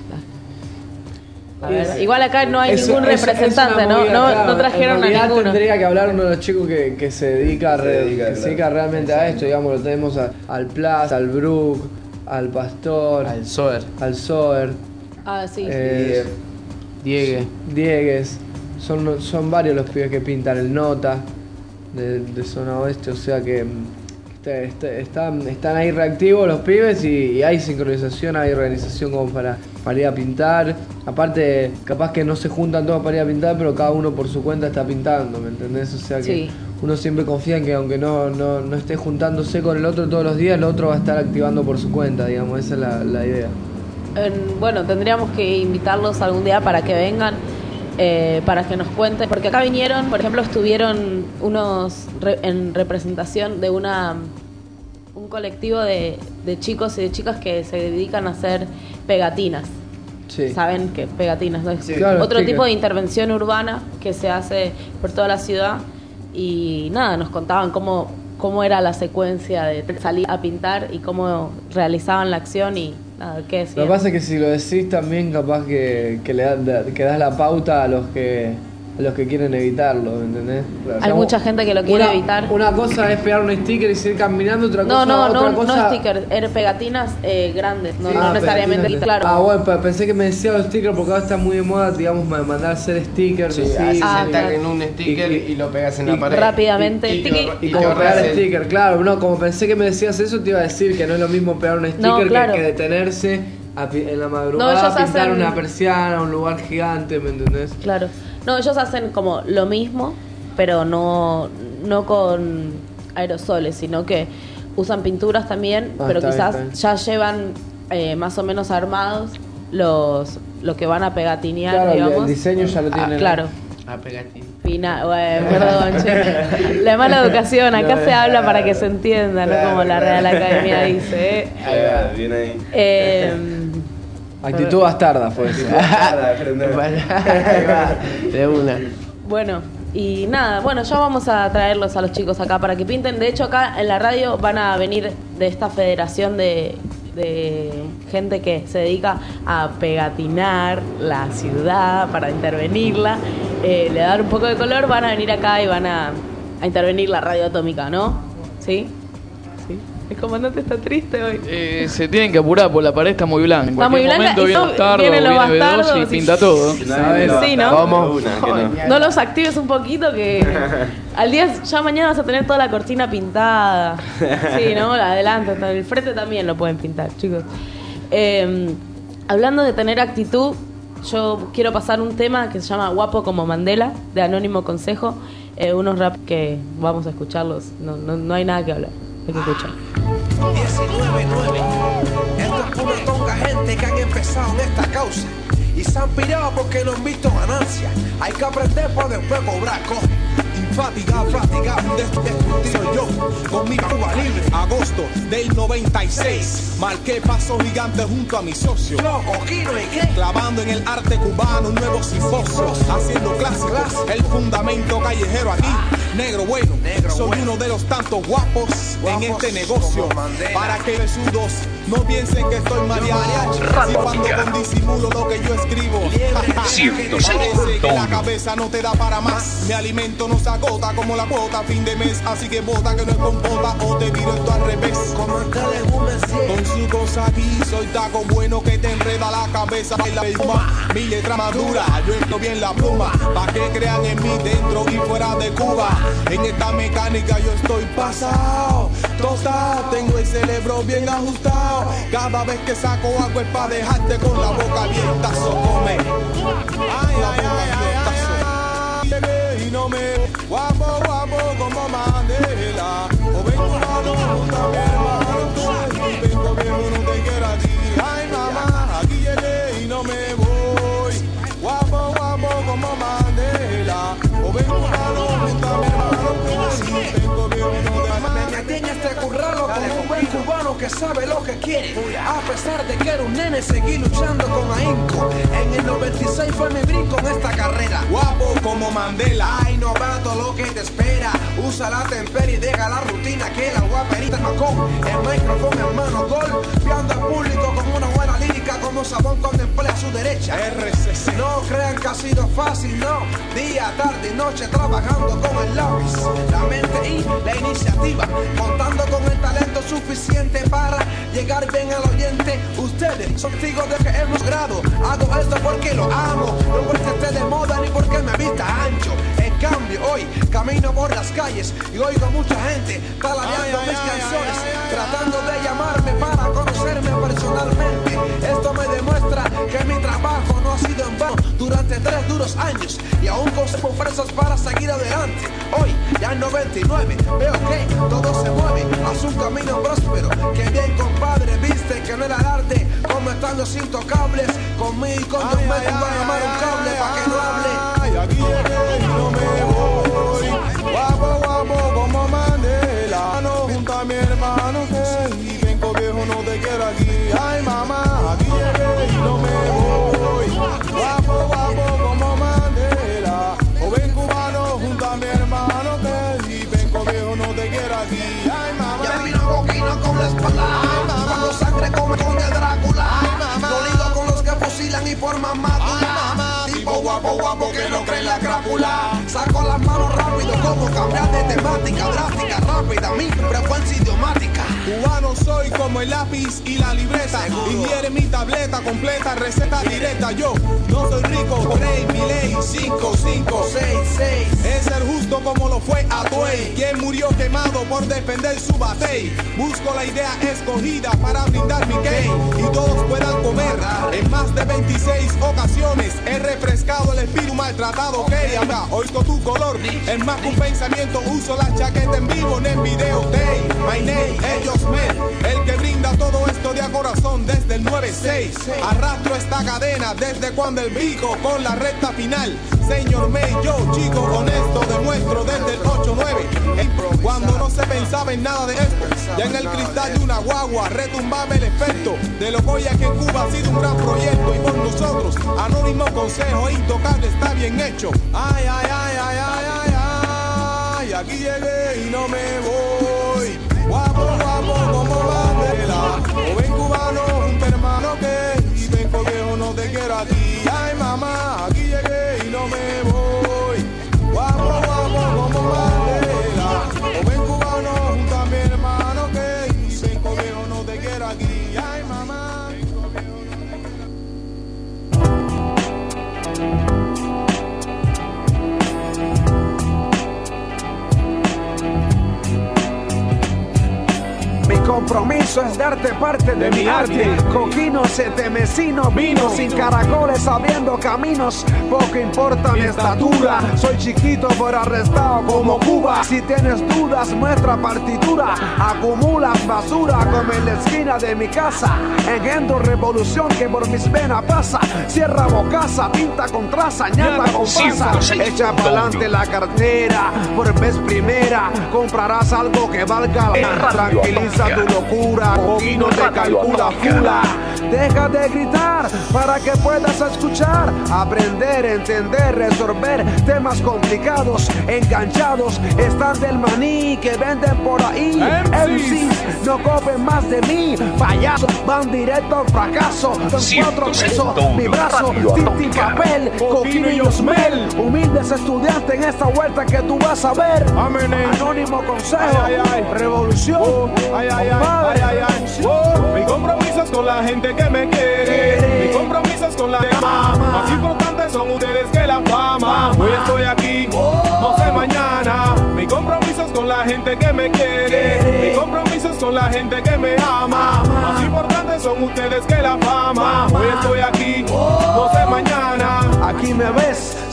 A ver, igual acá no hay ningún representante, es una movida, claro. No trajeron en a realidad ninguno. tendría que hablar uno de los chicos que se dedica, se dedica realmente a esto, digamos, lo tenemos al Plaza, al Brook, al Pastor, Al Soer. al Soer, Ah, sí. Diegues, son varios los pibes que pintan, el Nota de Zona Oeste, o sea que están ahí reactivos los pibes y hay sincronización, hay organización como para ir a pintar. Aparte, capaz que no se juntan todos para ir a pintar, pero cada uno por su cuenta está pintando, ¿me entendés? O sea que Sí. uno siempre confía en que aunque no esté juntándose con el otro todos los días, el otro va a estar activando por su cuenta, digamos, esa es la idea. Bueno, tendríamos que invitarlos algún día para que vengan, para que nos cuenten, porque acá vinieron, por ejemplo, estuvieron en representación de un colectivo de chicos y de chicas que se dedican a hacer pegatinas. Sí. ¿Saben qué? Pegatinas, ¿no? Sí, claro, Otro sticker. tipo de intervención urbana que se hace por toda la ciudad. Y nada, nos contaban cómo era la secuencia de salir a pintar y cómo realizaban la acción y nada, qué Lo decían. que pasa es que si lo decís también capaz que das la pauta a los que quieren evitarlo, ¿me entendés? O sea, Hay mucha gente que lo quiere evitar. Una cosa es pegar un sticker y seguir caminando, otra cosa... No stickers, eran pegatinas grandes, no necesariamente, pegatinas. claro. Ah, bueno, pensé que me decía los stickers porque ahora está muy de moda, digamos, mandar a hacer stickers. Sí, así, así claro. en un sticker y lo pegas en la pared. Rápidamente. Y como pegar el sticker, claro, no, como pensé que me decías eso, te iba a decir que no es lo mismo pegar un sticker claro. que detenerse en la No, madrugada, ellos pintar hacen- una persiana, un lugar gigante, ¿me entendés? Claro. No, ellos hacen como lo mismo, pero no con aerosoles, sino que usan pinturas también, pero está quizás bien. ya llevan más o menos armados lo que van a pegatinear, Claro, digamos. el diseño ya lo tienen. Claro. A pegatina. Bueno, perdón, che. La mala educación, acá se habla para que se entienda, no como la Real Academia dice. Ahí va, bien ahí. Actitud bastarda fue eso. Ahí va, de una. Bueno, y nada, ya vamos a traerlos a los chicos acá para que pinten. De hecho, acá en la radio van a venir de esta federación de gente que se dedica a pegatinar la ciudad, para intervenirla, le dar un poco de color. Van a venir acá y van a intervenir la radio atómica, ¿no? ¿Sí? Sí. El comandante está triste hoy. Se tienen que apurar, por la pared está muy blanca. En Está muy cualquier blanca momento y viene no- Bastardo, vienen los viene B2 y bastardos y- pinta todo. ¿Sabes? Sí, ¿no? ¿Cómo? No los actives un poquito que al día ya mañana vas a tener toda la cortina pintada. Sí, ¿no? Adelante, el frente también lo pueden pintar, chicos. Hablando de tener actitud, yo quiero pasar un tema que se llama Guapo como Mandela, de Anónimo Consejo. Unos rap que vamos a escucharlos. No hay nada que hablar, hay que escuchar. 19-9. Esto es pura tonga gente que han empezado en esta causa y se han pirado porque no han visto ganancias. Hay que aprender para después cobrar. Coge. Infatigable, soy yo con mi Cuba libre. Agosto del 96. Marqué paso gigante junto a mi socio. Loco, Kino y qué. Clavando en el arte cubano un nuevo simposio. Haciendo clásicos, el fundamento callejero aquí. Negro bueno, soy uno de los tantos guapos en este negocio. Para que besudos no piensen que estoy mariachi. Si cuando con disimulo lo que yo escribo. Parece que la cabeza no te da para más. Mi alimento no se agota como la cuota a fin de mes. Así que bota que no es compota o te tiro esto al revés. Con su cosa aquí soy taco bueno que te enreda la cabeza en la pluma. Mi letra madura, yo esto bien la pluma. Pa' que crean en mí dentro y fuera de Cuba. En esta mecánica yo estoy pasado. Total, tengo el cerebro bien ajustado. Cada vez que saco agua es pa' dejarte con la boca abierta. So come. Ay, ay, ay, ay, ay. Y no me guapo como Mandela. O vengo junto a mi hermano. Y vengo bien, no te quiero a ti. Ay, mamá, aquí llegué y no me voy. Guapo como Mandela. O vengo junto a mi hermano. Y vengo bien, no te quiero a ti. Me metí en este curralo como un buen cubano que sabe lo que quiere. quiere. A pesar de que era un nene, seguí luchando con ahínco. En el 96 fue mi brinco en esta carrera. Guapo como Mandela. Ay, no veas todo lo que te espera. Usa la temperie y deja la rutina que la guaperita macón. El micrófono en mano, golpeando al público con una buena lírica, como Sabón cuando emplea a su derecha. RCC. No crean que ha sido fácil, no. Día, tarde y noche trabajando con el lápiz, la mente y la iniciativa, contando con el talento suficiente para llegar bien al oyente. Ustedes son testigos de que hemos logrado. Hago esto porque lo amo, no porque esté de moda ni porque me vista ancho. En cambio hoy camino por las calles y oigo mucha gente talareando mis canciones, tratando de llamarme para conocerme personalmente. Esto me demuestra que mi trabajo no ha sido en vano durante 3 duros años y aún conservo fuerzas para seguir adelante. Hoy, ya en 99, veo que todo se mueve hacia un camino próspero. Que bien, compadre, viste que no era arte. Como están los intocables, conmigo y con Dios me voy a llamar un cable para que no hable. Aquí llegué y no me voy. Guapo, guapo como Mandela. No junto a mi hermano que vengo viejo, no te quiero aquí. Ay, mamá, aquí llegué y no me voy. Guapo, guapo como Mandela. Joven cubano junto a mi hermano que vengo viejo, no te quiero aquí. Ay, mamá. Ya vino coquino con la espalda. Cuando sangre come con el Drácula. Lo ligo con los que fusilan y forman mátula. Tipo guapo, guapo que no cree en la crápula. Saco las manos rápido como cambiar de temática drástica, rápida, mi frecuencia idiomática. Cubano soy como el lápiz y la libreta. Ingiere mi tableta completa, receta directa. Yo no soy rico, por ahí mi ley 5566. Es ser justo como lo fue Atuey, quien murió quemado por defender su batey. Busco la idea escogida para brindar mi cake y todos puedan comer. En más de 26 ocasiones he refrescado el espíritu maltratado que acá oigo tu color. Es más que un pensamiento, uso la chaqueta en vivo, no en video. Day, my name, ellos men, el que brinda todo esto de a corazón desde el 96. Arrastro esta cadena desde cuando el bico con la recta final. Señor May, yo chico honesto demuestro desde el 8-9. Cuando no se pensaba en nada de esto, ya en el cristal de una guagua retumbaba el efecto de lo Goya, que en Cuba ha sido un gran proyecto. Y por nosotros, anónimo consejo intocable está bien hecho. Ay, ay, ay, ay, ay, ay, ay, aquí llegué y no me voy. Guapo, guapo como Mandela. Joven cubano, un hermano que y vengo viejo, no te quiero a ti. Ay, mamá, aquí llegué y no me voy. Guapo, guapo como Mandela. Joven cubano, junto a mi hermano que y vengo viejo, no te quiero aquí. Ay, mamá. Mi compromiso es darte parte de mi arte. Coquino, setemecino, vino sin caracoles, abriendo caminos. Poco importa mi estatura. Soy chiquito pero arrestado como Cuba. Si tienes dudas, muestra partitura. Acumulas basura como en la esquina de mi casa. Engendro revolución que por mis venas pasa. Cierra bocaza, pinta con traza, ñata con pasa. Echa pa'lante la cartera por vez primera. Comprarás algo que valga la pena. Tranquiliza tu locura, Coquino te calcula fula. Deja de gritar para que puedas escuchar, aprender, entender, resolver temas complicados. Enganchados están del maní que venden por ahí. MCs no copen más de mí. Payasos van directo al fracaso. Con 4 pesos mi brazo, tinta y papel, Coquino y Osmel. Humildes estudiantes en esta vuelta que tú vas a ver. Anónimo consejo, revolución. Ay, ay, ay, ay, ay. Oh, mi compromiso es con la gente que me quiere. Mi compromiso es con la gente que ama. Más importantes son ustedes que la fama. Hoy estoy aquí, no sé mañana. Mi compromiso es con la gente que me quiere. Mi compromiso es con la gente que me ama. Más importantes son ustedes que la fama. Hoy estoy aquí, no sé mañana. Aquí me ves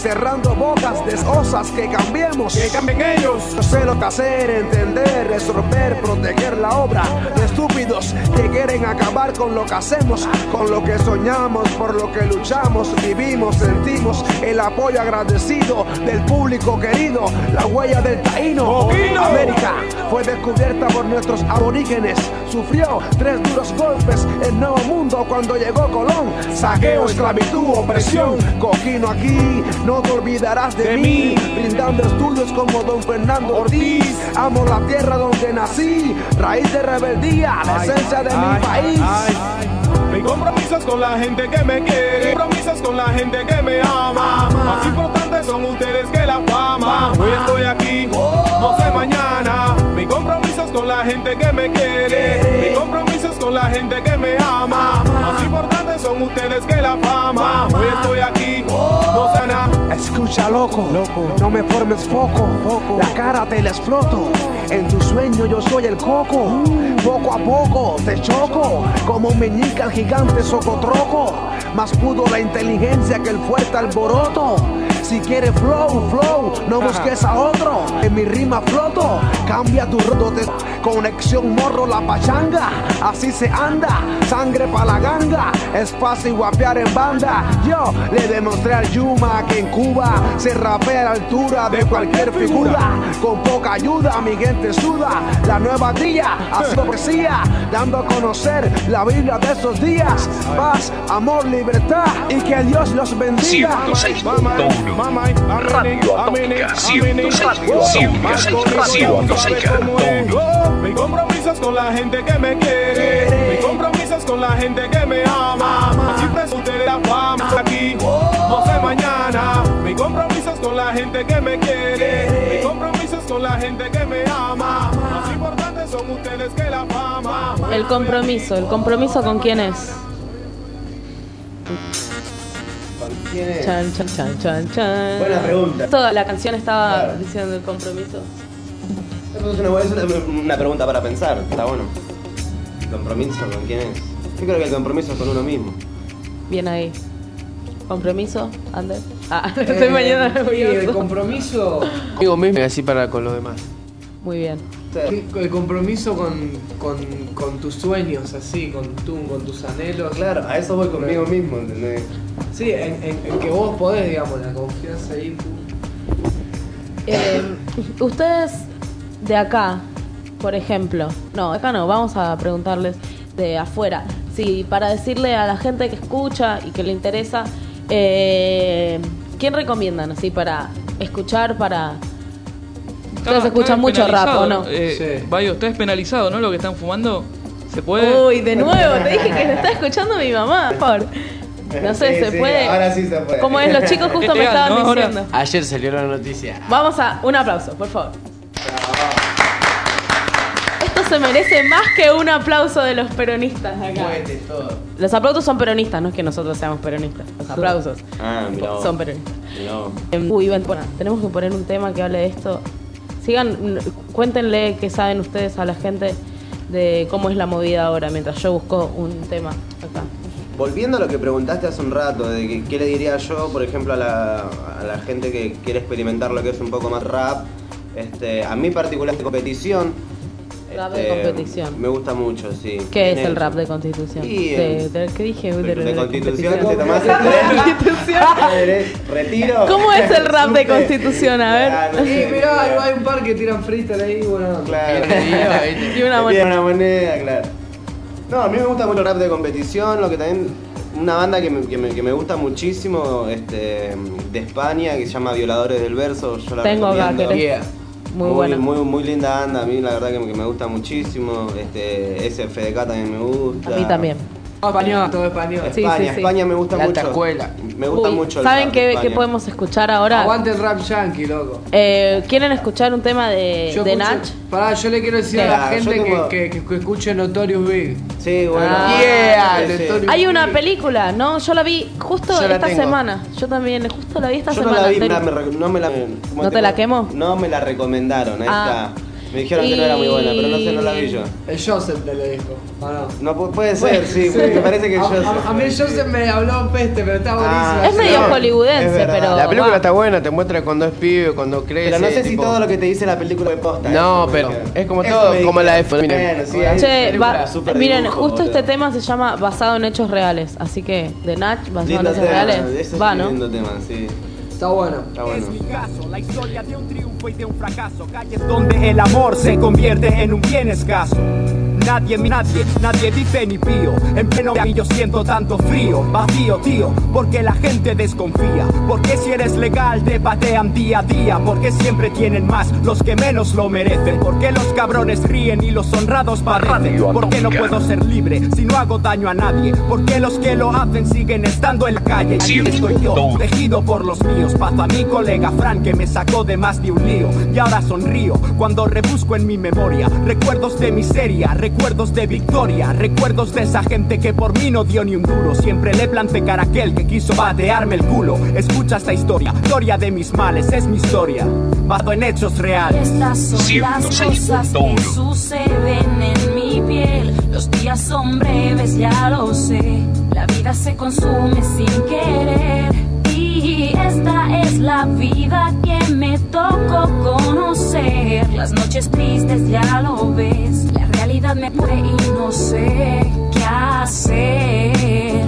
cerrando bocas desosas, que cambiemos, que cambien ellos. Yo sé lo que hacer, entender, resolver, proteger la obra de estúpidos que quieren acabar con lo que hacemos, con lo que soñamos, por lo que luchamos, vivimos, sentimos el apoyo agradecido del público querido, la huella del taíno. América fue descubierta por nuestros aborígenes, sufrió 3 duros golpes el nuevo mundo cuando llegó Colón. Saqueo, esclavitud, opresión. Coquino aquí, no te olvidarás de mí. Brindando estudios como Don Fernando Ortiz. Amo la tierra donde nací, raíz de rebeldía, la esencia de mi país. Mi compromiso es con la gente que me quiere, compromisos con la gente que me ama. Más importantes son ustedes que la fama. Hoy estoy aquí, no sé mañana. Mi compromiso es con la gente que me quiere, mi compromiso es con la gente que me ama. Más importantes son ustedes que la fama. Hoy estoy aquí, no sé nada. Escucha loco, no me formes foco, la cara te la exploto. En tu sueño yo soy el coco, poco a poco te choco, como un meñique al gigante socotroco. Más pudo la inteligencia que el fuerte alboroto. Si quieres flow, no busques a otro. En mi rima floto, cambia tu roto de conexión morro la pachanga. Así se anda, sangre pa' la ganga. Es fácil guapear en banda. Yo le demostré al Yuma que en Cuba se rapea a la altura de cualquier figura. Con poca ayuda mi gente suda. La nueva día ha sido poesía, dando a conocer la Biblia de esos días. Paz, amor, libertad y que Dios los bendiga. 106.1 Radio Atómica, 106.1. Mi compromiso es con la gente que me quiere, mi compromiso es con la gente que me ama. Siempre son ustedes la fama aquí, no sé mañana. Mi compromiso es con la gente que me quiere, mi compromiso es con la gente que me ama. Más importantes son ustedes que la fama. ¿el compromiso con quién es? ¿Quién es? Chan, chan, chan, chan, chan. Buena pregunta. Toda la canción estaba Claro. diciendo el compromiso. Es una pregunta para pensar, está bueno. ¿El compromiso con quién es? Yo creo que el compromiso es con uno mismo. Bien ahí. ¿Compromiso, Ander? Estoy mañana y el compromiso Conmigo mismo y así para con los demás. Muy bien. el compromiso con tus sueños, así, con tus anhelos. Claro, a eso voy conmigo mismo, ¿entendés? Sí, en que vos podés, digamos, la confianza ahí. Ustedes de acá, por ejemplo, no, acá no, vamos a preguntarles de afuera. Sí, para decirle a la gente que escucha y que le interesa, ¿quién recomiendan así para escuchar, para... Ustedes escuchan mucho rap, ¿o no? Bayo, está despenalizado, ¿no? Lo que están fumando. ¿Se puede? Uy, de nuevo, te dije que lo está escuchando mi mamá, por favor. No sé, Sí, se sí, puede. ahora sí se puede. ¿Cómo es? Los chicos justo me estaban diciendo. Ayer salió la noticia. Vamos a un aplauso, por favor. Esto se merece más que un aplauso de los peronistas acá. Los aplausos son peronistas, no es que nosotros seamos peronistas. Los aplausos Mirá vos. son peronistas. Mirá vos. Uy, bueno, tenemos que poner un tema que hable de esto. Sigan, cuéntenle qué saben ustedes a la gente de cómo es la movida ahora, mientras yo busco un tema acá. Volviendo a lo que preguntaste hace un rato, de que, qué le diría yo, por ejemplo, a la gente que quiere experimentar lo que es un poco más rap, a mí particular de competición. Rap de competición. Me gusta mucho, sí. ¿Qué es el rap de constitución? Y, ¿Qué dije? de constitución, te tomás retiro. ¿Cómo es el rap de constitución? A ver. Sí, mirá, hay un par que tiran freestyle ahí, bueno. Claro. Y una moneda, claro. No, a mí me gusta mucho el rap de competición, lo que también... Una banda que me gusta muchísimo, de España, que se llama Violadores del Verso, yo la Tengo acá, recomiendo. ¿querés? Muy buena. Muy linda banda, a mí la verdad que me gusta muchísimo, SFDK también me gusta. A mí también. Español, todo español. España me gusta La mucho. escuela. Me gusta mucho el ¿Saben rap de qué España. podemos escuchar ahora? Aguante el rap yankee, loco. ¿Quieren escuchar un tema de escucho- Nach? Pará, yo le quiero decir a la gente que escuche Notorious Big. Sí, bueno. Hay una película, ¿no? Yo la vi justo Yo la esta tengo. semana. Yo también, justo la vi esta Yo no semana. la vi, anterior. no me la... ¿No te la quemó? No me la recomendaron, ahí está. Me dijeron que no era muy buena, pero no sé, no la vi yo. El Joseph te lo dijo. ¿O no? No, puede ser, sí, me parece que el Joseph. A mí el Joseph me habló peste, pero está buenísimo. Es medio hollywoodense, es verdad. pero. La película está buena, te muestra cuando es pibe, cuando crece. Pero no sé si tipo- todo lo que te dice la película de posta. No, eso, pero porque- es como eso todo, me como la de dijeron. Bueno, sí, hay Che, películas súper miren, dibujo, justo boludo. este tema se llama Basado en Hechos Reales, así que de Nach, basado en Lindo hechos tema, reales, eso va, es ¿no? un lindo tema, sí. Está bueno. Está bueno. Es mi caso, la historia de un triunfo y de un fracaso. Calles donde el amor se convierte en un bien escaso. Nadie dice ni pío. En pleno y yo siento tanto frío, vacío, tío, porque la gente desconfía. Porque si eres legal te patean día a día. Porque siempre tienen más los que menos lo merecen. Porque los cabrones ríen y los honrados padecen. Porque no puedo ser libre si no hago daño a nadie. Porque los que lo hacen siguen estando en la calle. Aquí estoy yo, tejido por los míos. Paz a mi colega Fran que me sacó de más de un lío. Y ahora sonrío cuando rebusco en mi memoria recuerdos de miseria, recuerdos de victoria, recuerdos de esa gente que por mí no dio ni un duro. Siempre le planté cara a aquel que quiso patearme el culo. Escucha esta historia de mis males, es mi historia, basado en hechos reales. Estas son las cosas que suceden en mi piel. Los días son breves, ya lo sé. La vida se consume sin querer. Y esta es la vida que me tocó conocer. Las noches tristes, ya lo ves. La realidad me puede y no sé qué hacer.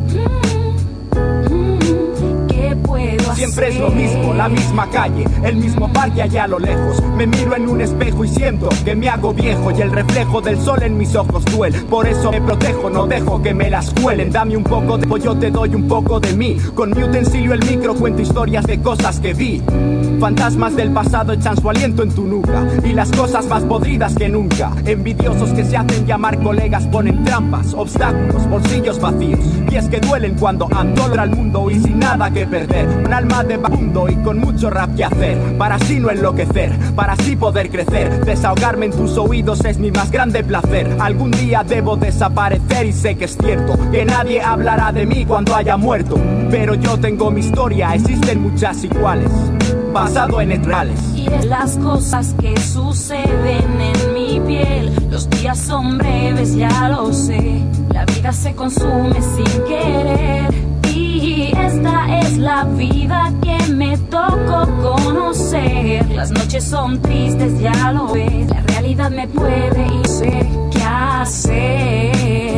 ¿Qué puedo hacer? Siempre es lo mismo, la misma calle, el mismo parque allá a lo lejos. Me miro en un espejo y siento que me hago viejo. Y el reflejo del sol en mis ojos duele. Por eso me protejo, no dejo que me las cuelen. Dame un poco de yo te doy un poco de mí. Con mi utensilio el micro cuento historias de cosas que vi. Fantasmas del pasado echan su aliento en tu nuca. Y las cosas más podridas que nunca. Envidiosos que se hacen llamar colegas ponen trampas, obstáculos, bolsillos vacíos. Y es que duelen cuando ando al mundo y sin nada que perder. Un alma de vagabundo y con mucho rap que hacer. Para así no enloquecer, para así poder crecer. Desahogarme en tus oídos es mi más grande placer. Algún día debo desaparecer y sé que es cierto que nadie hablará de mí cuando haya muerto. Pero yo tengo mi historia, existen muchas iguales, basado en hechos reales. Y es las cosas que suceden en mi piel. Los días son breves, ya lo sé. La vida se consume sin querer. Y esta es la vida que me tocó conocer. Las noches son tristes, ya lo ves. La realidad me puede y sé qué hacer.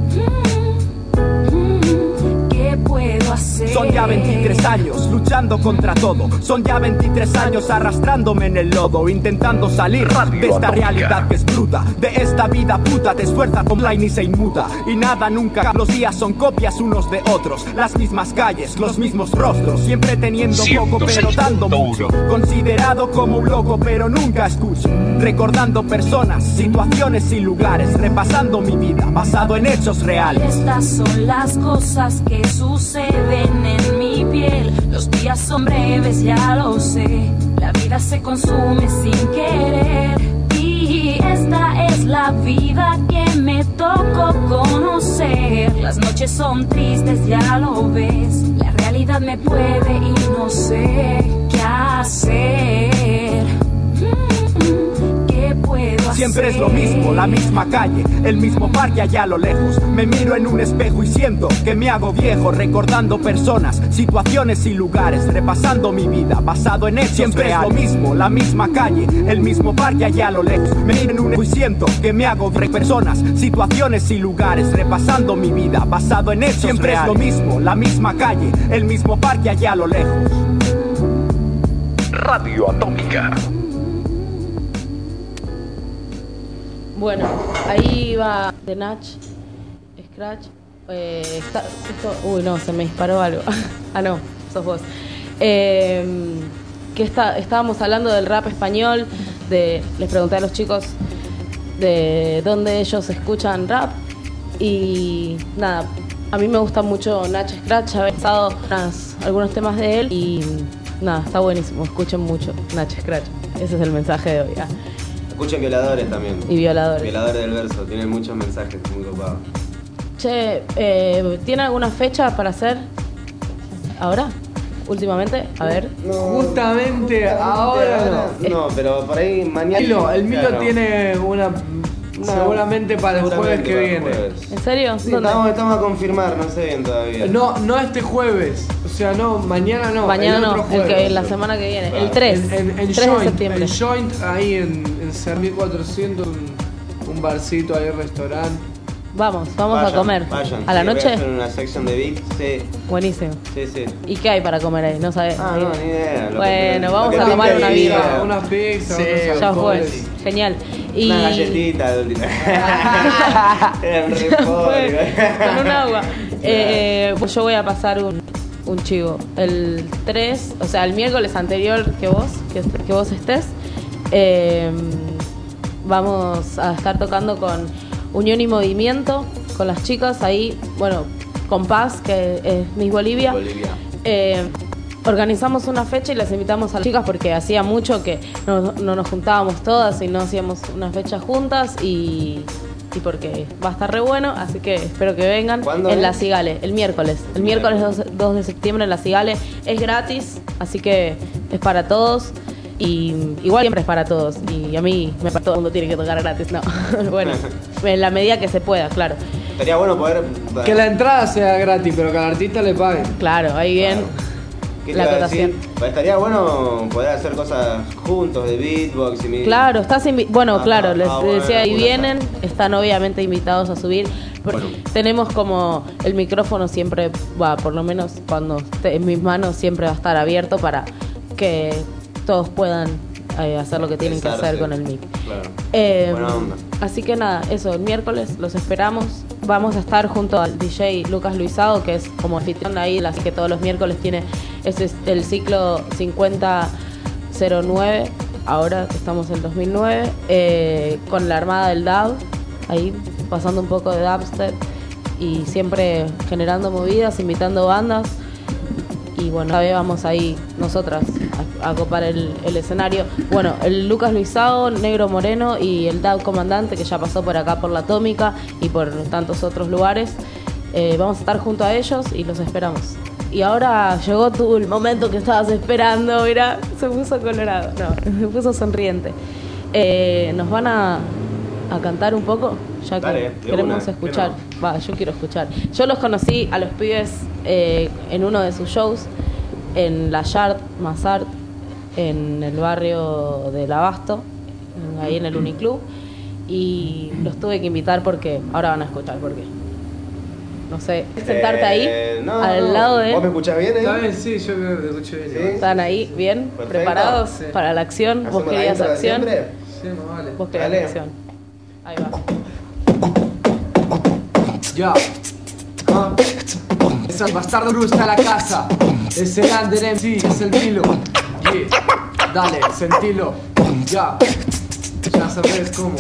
¿Qué puedo hacer? Son ya 23 años luchando contra todo. Son ya 23 años arrastrándome en el lodo, intentando salir de esta realidad que es bruta. De esta vida puta te esfuerzas online y se inmuta. Y nada nunca, los días son copias unos de otros. Las mismas calles, los mismos rostros. Siempre teniendo poco pero dando mucho. Considerado como un loco pero nunca escucho. Recordando personas, situaciones y lugares. Repasando mi vida, basado en hechos reales. Estas son las cosas que suceden en mi piel. Los días son breves, ya lo sé. La vida se consume sin querer. Y esta es la vida que me tocó conocer. Las noches son tristes, ya lo ves. La realidad me puede y no sé qué hacer. ¿Qué puedo hacer? Siempre es lo mismo, la misma calle, el mismo parque allá a lo lejos. Me miro en un espejo y siento que me hago viejo. Recordando personas, situaciones y lugares. Repasando mi vida, basado en hechos Siempre reales. Es lo mismo, la misma calle, el mismo parque allá a lo lejos. Me miro en un espejo y siento que me hago viejo. Personas, situaciones y lugares. Repasando mi vida, basado en hechos Siempre reales. Es lo mismo, la misma calle, el mismo parque allá a lo lejos. Radio Atómica. Bueno, ahí va The Nach, Scratch. Uy, no, se me disparó algo. Ah, no, sos vos. Estábamos hablando del rap español. Les pregunté a los chicos de dónde ellos escuchan rap. Y nada, a mí me gusta mucho Nach Scratch. He pensado algunos temas de él. Y nada, está buenísimo. Escuchen mucho Nach Scratch. Ese es el mensaje de hoy. Escuchen Violadores también. Y Violadores. Violadores del verso, tienen muchos mensajes muy copados. Che, ¿tiene alguna fecha para hacer ahora? últimamente? A ver. Justamente ahora no. No, pero por ahí mañana. El Milo tiene una. Seguramente para el jueves que viene. ¿En serio? Sí, ¿Dónde? estamos a confirmar, no sé bien todavía. No este jueves. O sea, no, mañana no. Mañana el no, otro el jueves. que la semana que viene. Claro. El 3. En 3 Joint, de septiembre. En Joint, ahí en Ser 1400, un barcito ahí, restaurante. Vamos a Vayan, comer. vayan. ¿A la Sí, voy noche? a hacer una sección de beat, sí. Buenísimo. Sí. ¿Y qué hay para comer ahí? No sabes. No, ni idea. Bueno, vamos a tomar una birra. Unas pizzas, Sí, unos Ya fue. alcoholes. Genial. Y Una galletita. Eran re Con pobres. un agua. Pues yo voy a pasar un chivo. El 3, o sea, el miércoles anterior que vos estés, vamos a estar tocando con Unión y Movimiento, con las chicas ahí, bueno, con Paz, que es Miss Bolivia. Organizamos una fecha y las invitamos a las chicas porque hacía mucho que no nos juntábamos todas y no hacíamos una fecha juntas y porque va a estar re bueno, así que espero que vengan. ¿Cuándo en es? La Cigale, el miércoles 2 de septiembre en La Cigale. Es gratis, así que es para todos y igual siempre es para todos y a mí todo el mundo tiene que tocar gratis, no. Bueno, en la medida que se pueda, claro. Sería bueno poder. Que la entrada sea gratis, pero que al artista le paguen. Claro, ahí bien. ¿Qué La te iba a acotación. decir? Pues estaría bueno poder hacer cosas juntos de beatbox y Claro, bueno, claro, les bueno, decía, y bueno, vienen, están obviamente invitados a subir. Tenemos como el micrófono siempre, por lo menos cuando esté en mis manos, siempre va a estar abierto para que todos puedan hacer lo que tienen que hacer con el mic. Claro. Buena onda. Así que nada, eso, el miércoles los esperamos. Vamos a estar junto al DJ Lucas Luisado, que es como anfitrión ahí, así que todos los miércoles tiene, ese es el ciclo 5009, ahora estamos en 2009, con la Armada del DAB, ahí pasando un poco de dubstep y siempre generando movidas, invitando bandas. Y bueno, esta vez vamos ahí nosotras a copar el escenario. Bueno, el Lucas Luisao, Negro Moreno y el Dab Comandante, que ya pasó por acá por la Atómica y por tantos otros lugares. Vamos a estar junto a ellos y los esperamos. Y ahora llegó el momento que estabas esperando. Mira, se puso colorado. No, se puso sonriente. Nos van a cantar un poco, ya que Dale, queremos una, escuchar. Yo quiero escuchar. Yo los conocí a los pibes en uno de sus shows en la Yard Mazart, en el barrio del Abasto, ahí en el Uniclub, y los tuve que invitar porque ahora van a escuchar porque no sé, sentarte ahí No, al lado de. ¿Vos me escuchás bien ahí? ¿Está bien? Sí, yo creo que te escucho bien. ¿Sí? Están ahí bien Perfecto. preparados Sí. para la acción. Vos ¿Hacemos la querías intro de acción. siempre? Sí, no vale. Vos querías Dale. acción. Ahí va. Ya. Es el bastardo Cruz está en la casa. Es el Under MC, es el Milo. Yeah. Dale, sentilo. Ya. Ya sabes cómo.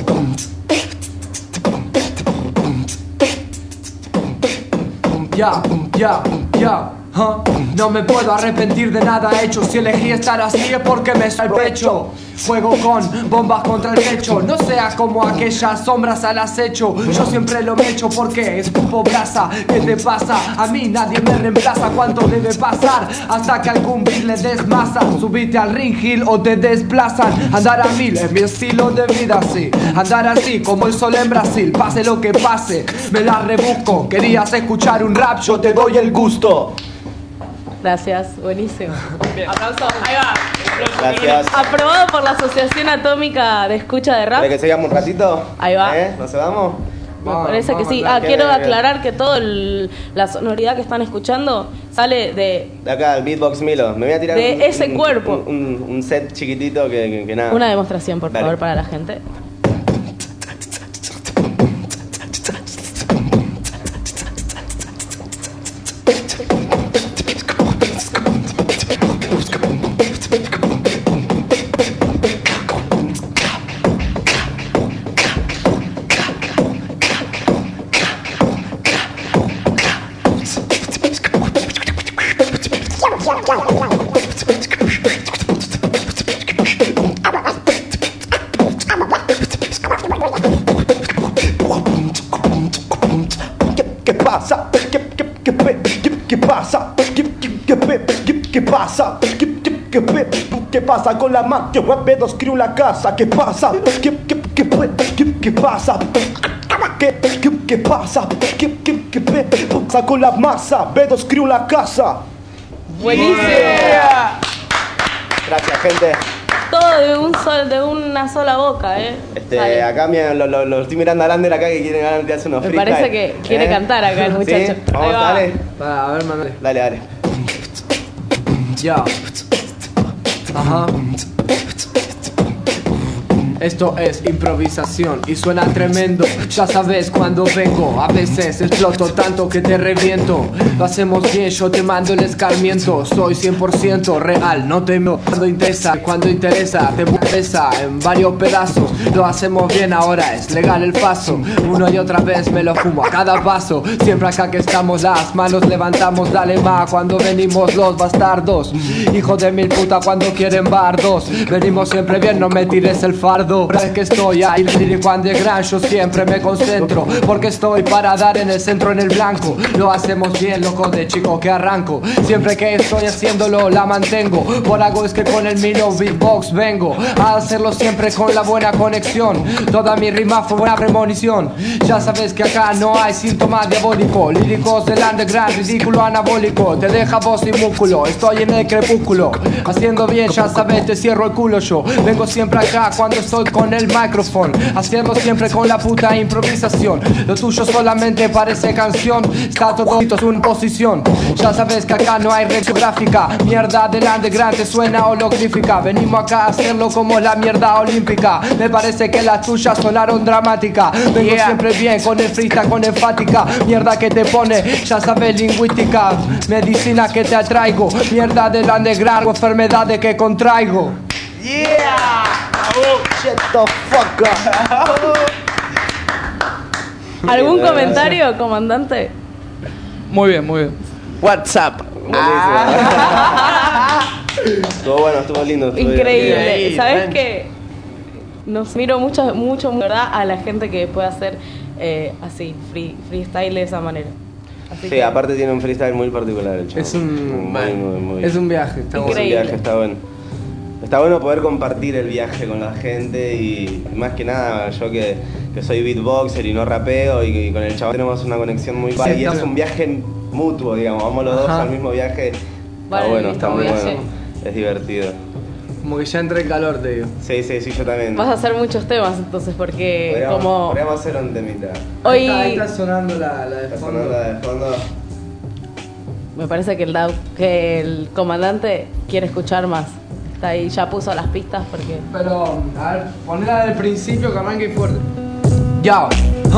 Ya. No me puedo arrepentir de nada hecho. Si elegí estar así es porque me está el pecho. Juego con bombas contra el techo. No sea como aquellas sombras al acecho. Yo siempre lo me echo porque escupo brasa. ¿Qué te pasa? A mí nadie me reemplaza. ¿Cuánto debe pasar? Hasta que algún beat le des masa. Subite al ring hill o te desplazan. Andar a mil es mi estilo de vida así. Andar así como el sol en Brasil. Pase lo que pase, me la rebusco. Querías escuchar un rap, yo te doy el gusto. Gracias, buenísimo. Aplausos, ahí va. Gracias. Aprobado por la Asociación Atómica de Escucha de Rap. ¿Querés que sigamos un ratito? Ahí va. ¿Nos vamos? Me parece que sí. Quiero aclarar que toda la sonoridad que están escuchando sale de De acá, el Beatbox Milo. Me voy a tirar De ese cuerpo. Un set chiquitito que nada. una demostración, por Dale. favor, para la gente. pasa? ¿Qué pasa con la mafia? B2 Crew la casa. ¿Qué pasa? ¿Qué pasa? ¿Qué pasa? ¿Qué pasa con la masa? B2 Crew la casa. Buenísimo. Gracias, gente. Todo de una sola boca, Sale. Acá lo estoy mirando a Lander acá que quiere ganar de hacer unos Me freestyle. parece que quiere cantar acá el muchacho. ¿Sí? Vamos, Ahí va. dale. A ver, mandale. Dale. Ya. Ajá. Esto es improvisación y suena tremendo. Ya sabes cuando vengo, a veces exploto tanto que te reviento. Lo hacemos bien, yo te mando el escarmiento. Soy 100% real, no temo. Cuando interesa, te pesa en varios pedazos. Lo hacemos bien, ahora es legal el paso. Una y otra vez me lo fumo a cada paso. Siempre acá que estamos, las manos levantamos, dale más. Cuando venimos los bastardos, hijos de mil puta cuando quieren bardos. Venimos siempre bien, no me tires el fardo. Es que estoy ahí, cuando de gran, yo siempre me concentro. Porque estoy para dar en el centro, en el blanco. Lo hacemos bien, loco, de chico que arranco. Siempre que estoy haciéndolo, la mantengo. Por algo es que con el Mino Beatbox vengo a hacerlo siempre con la buena conexión. Toda mi rima fue una premonición. Ya sabes que acá no hay síntoma diabólico. Líricos del underground, ridículo anabólico. Te deja voz y músculo, estoy en el crepúsculo. Haciendo bien, ya sabes, te cierro el culo yo. Vengo siempre acá cuando estoy con el micrófono, haciendo siempre con la puta improvisación. Lo tuyo solamente parece canción, está todo en su posición. Ya sabes que acá no hay regla gráfica. Mierda del underground te suena holográfica. Venimos acá a hacerlo como la mierda olímpica. Me parece que las tuyas sonaron dramáticas. Vengo siempre bien con el freestyle, con enfática. Mierda que te pone, ya sabes, lingüística. Medicina que te atraigo. Mierda del underground, enfermedades que contraigo. Yeah! Shut the fuck up. ¿Algún comentario, comandante? Muy bien, muy bien. WhatsApp. Estuvo bueno, estuvo lindo. Estuvo Increíble. divertido. ¿Sabes qué? Nos miro mucho, ¿verdad? A la gente que puede hacer así, freestyle de esa manera. Así Sí, que- aparte tiene un freestyle muy particular el chavo. Es un- muy es un viaje, está bueno. Es un Increíble. viaje, está bueno. Está bueno poder compartir el viaje con la gente y más que nada yo que soy beatboxer y no rapeo y con el chavo tenemos una conexión muy padre y es también. un viaje mutuo, digamos, vamos los dos Ajá. al mismo viaje. Vale, Está bueno, el está mismo muy viaje. bueno. Es divertido. Como que ya entra el calor, te digo. Sí, yo también. Vas a hacer muchos temas entonces porque como Podríamos hacer un temita. hoy Ahí está sonando la de Está fondo. sonando la de fondo. me parece que el comandante quiere escuchar más. Está ahí, ya puso las pistas porque... Pero, a ver, ponela del principio que arranque fuerte. Ya,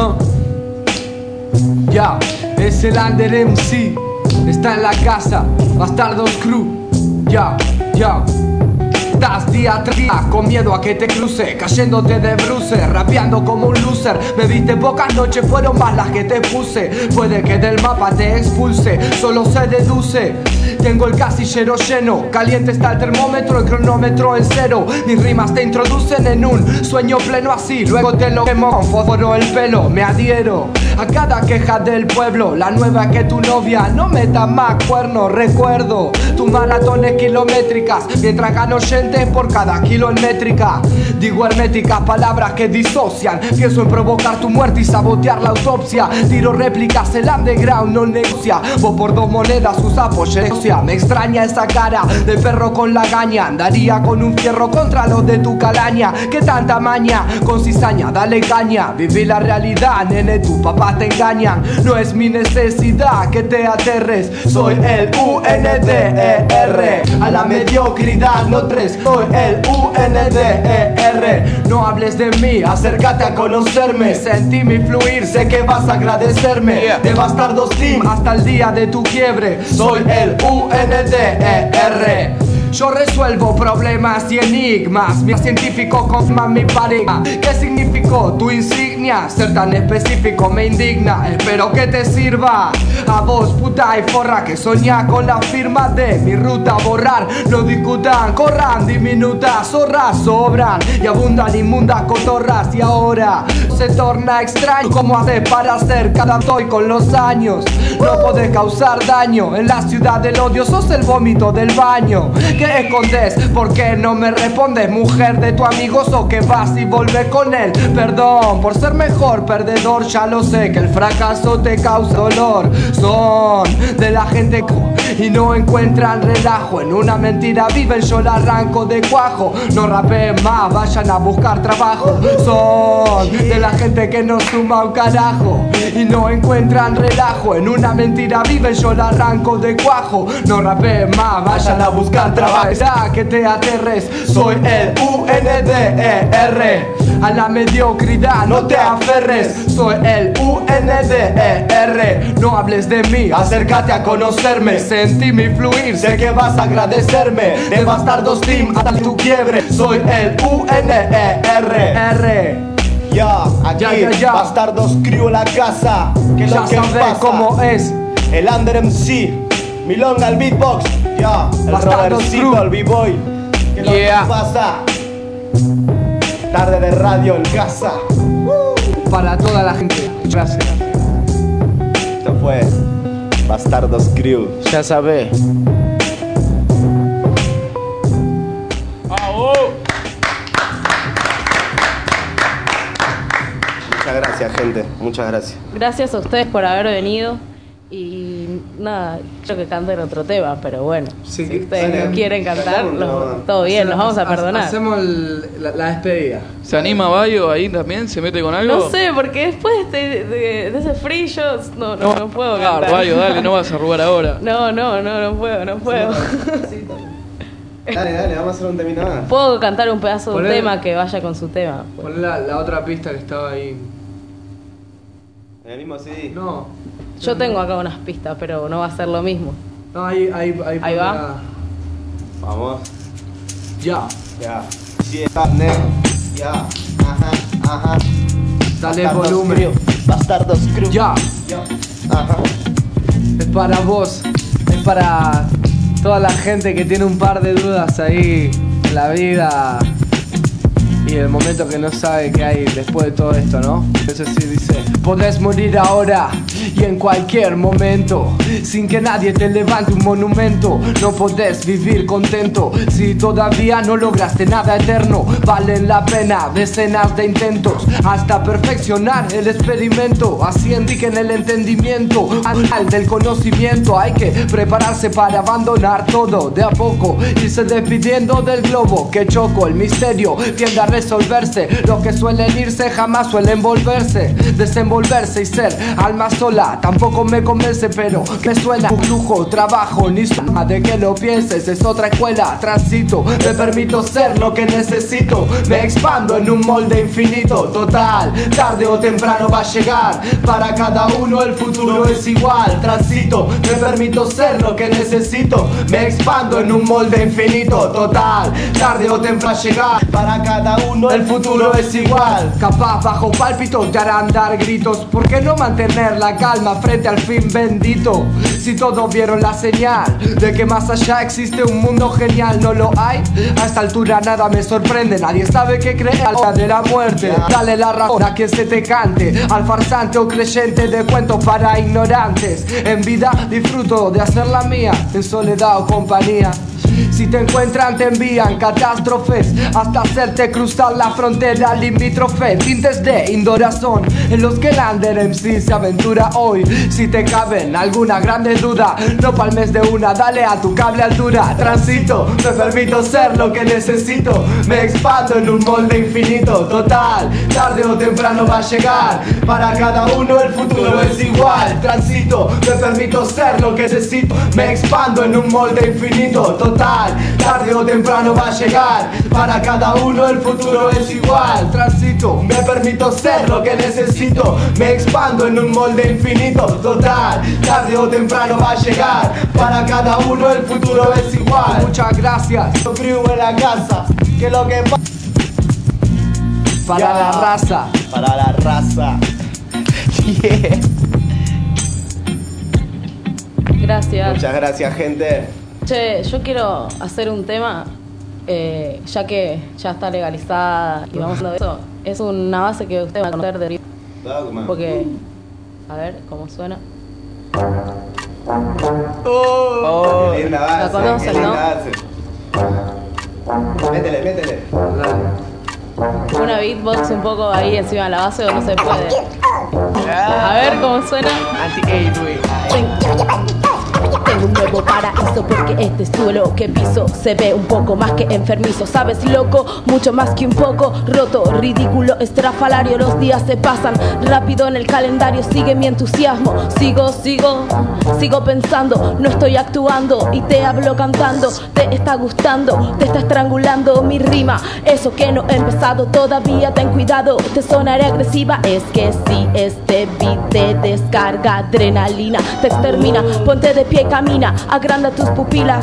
ya, es el Under MC. Está en la casa, Bastardos Crew. Ya. Estás día tras día con miedo a que te cruce, cayéndote de bruces, rapeando como un loser. Me viste pocas noches, fueron más las que te puse. Puede que del mapa te expulse, solo se deduce. Tengo el casillero lleno, caliente está el termómetro, el cronómetro en cero. Mis rimas te introducen en un sueño pleno así, luego te lo quemo con fósforo el pelo. Me adhiero a cada queja del pueblo, la nueva que tu novia no meta más cuernos. Recuerdo tus maratones kilométricas, mientras gano oyentes por cada kilo en métrica. Digo herméticas palabras que disocian, pienso en provocar tu muerte y sabotear la autopsia. Tiro réplicas, el underground no negocia. Vos por 2 monedas usa pollerecia. Me extraña esa cara de perro con lagaña. Andaría con un fierro contra los de tu calaña. ¿Qué tanta maña? Con cizaña, dale caña. Viví la realidad, nene, tu papá te engañan. No es mi necesidad que te aterres. Soy el UNDER. A la mediocridad no tres. Soy el UNDER. No hables de mí, acércate a conocerme. Sentí mi fluir, sé que vas a agradecerme. De Bastardos Team hasta el día de tu quiebre. Soy el UNDER. Yo resuelvo problemas y enigmas. Mi científico con mi pareja. ¿Qué significa específico, tu insignia. Ser tan específico me indigna. Espero que te sirva a vos, puta y forra, que soñá con la firma de mi ruta. Borrar, no discutan, corran, diminutas zorras sobran y abundan inmundas cotorras. Y ahora se torna extraño cómo haces para ser cada toy con los años. No podés causar daño en la ciudad del odio, sos el vómito del baño. ¿Qué escondes? ¿Por qué no me respondes? Mujer de tu amigo, o que vas y volves con él. Perdón por ser mejor perdedor, ya lo sé que el fracaso te causa dolor. Son de la gente y no encuentran relajo. En una mentira viven, yo la arranco de cuajo. No rapeen más, vayan a buscar trabajo. Son de la gente que no suma un carajo y no encuentran relajo. En una mentira viven, yo la arranco de cuajo. No rapeen más, vayan a buscar trabajo. Ya que te aterres, soy el UNDER. A la mediocridad no te aferres, soy el UNDER. No hables de mí, acércate a conocerme. Sentí mi fluir, sé que vas a agradecerme. De Bastardos Team hasta tu quiebre, soy el UNER. Ya, aquí, ya. Bastardos Crew en la casa. ¿Qué es Ya lo que sabes pasa? cómo es. El Under MC, Milonga al beatbox. Ya, el Bastardos Robertcito, Crew. el B-Boy. ¿Qué es lo que pasa? Tarde de radio en casa. Para toda la gente, gracias. Esto fue Bastardos Crew. Ya sabés. Muchas gracias, gente. Muchas gracias. Gracias a ustedes por haber venido. Y nada, yo que canten otro tema, pero bueno, si ustedes no quieren cantar, todo bien, nos vamos a perdonar. Hacemos la despedida. ¿Se anima Bayo ahí también? ¿Se mete con algo? No sé, porque después de ese free yo no puedo Claro, cantar. Bayo, dale, no vas a arrugar ahora. No puedo. Dale, vamos a hacer un temita más. Puedo cantar un pedazo de un Poné- tema que vaya con su tema. Pon la otra pista que estaba ahí. ¿En el mismo CD? No. Yo tengo acá unas pistas, pero no va a ser lo mismo. No, ahí va. Vamos. Ya. Ya. Sí, está negro. Ya. Ajá. Dale Bastardos volumen. Crew. Bastardos Crew. Ya. Ajá. Es para vos. Es para toda la gente que tiene un par de dudas ahí en la vida y el momento que no sabe qué hay después de todo esto, ¿no? Eso sí dice: podés morir ahora y en cualquier momento, sin que nadie te levante un monumento. No podés vivir contento si todavía no lograste nada eterno. Valen la pena decenas de intentos hasta perfeccionar el experimento. Así indiquen el entendimiento al del conocimiento. Hay que prepararse para abandonar todo de a poco, irse despidiendo del globo que choco. El misterio tiende a resolverse. Los que suelen irse jamás suelen volverse. Desenvolverse y ser alma sola tampoco me convence, pero me suena un lujo, trabajo, ni suma de que lo pienses. Es otra escuela, transito, me permito ser lo que necesito. Me expando en un molde infinito. Total, tarde o temprano va a llegar. Para cada uno el futuro es igual. Transito, me permito ser lo que necesito. Me expando en un molde infinito. Total, tarde o temprano va a llegar. Para cada uno el futuro es igual. Capaz bajo pálpito te harán dar gritos. ¿Por qué no mantener la calma frente al fin bendito? Si todos vieron la señal de que más allá existe un mundo genial, ¿no lo hay? A esta altura nada me sorprende. Nadie sabe qué creer a la hora de la muerte. Dale la razón a quien se te cante, al farsante o creyente de cuentos para ignorantes. En vida disfruto de hacer la mía, en soledad o compañía. Si te encuentran te envían catástrofes hasta hacerte cruzar la frontera limítrofe. Tintes de indorazón en los que el Under MC se aventura hoy. Si te caben alguna grande duda, no palmes de una, dale a tu cable altura. Transito, me permito ser lo que necesito. Me expando en un molde infinito. Total, tarde o temprano va a llegar. Para cada uno el futuro es igual. Transito, me permito ser lo que necesito. Me expando en un molde infinito. Total, tarde o temprano va a llegar. Para cada uno el futuro es igual. Transito, me permito ser lo que necesito. Me expando en un molde infinito. Total, tarde o temprano va a llegar. Para cada uno el futuro es igual. Muchas gracias. Crew en la casa. Que lo que pasa. Para la raza. Para la raza. Yeah. Gracias. Muchas gracias, gente. Che, yo quiero hacer un tema, ya que ya está legalizada y vamos a ver eso. Es una base que usted va a conocer de Dogma. porque, a ver cómo suena. Oh, qué linda base. La conocen, qué linda ¿no? base. Métele. Una beatbox un poco ahí encima de la base o no se puede. A ver cómo suena. Tengo un nuevo paraíso porque este suelo que piso se ve un poco más que enfermizo. ¿Sabes, loco? Mucho más que un poco roto, ridículo, estrafalario. Los días se pasan rápido en el calendario. Sigue mi entusiasmo. Sigo pensando. No estoy actuando y te hablo cantando. Te está gustando, te está estrangulando mi rima. Eso que no he empezado todavía, ten cuidado. Te sonaré agresiva. Es que si este beat te descarga adrenalina, te extermina. Ponte de pie, camina, agranda tus pupilas.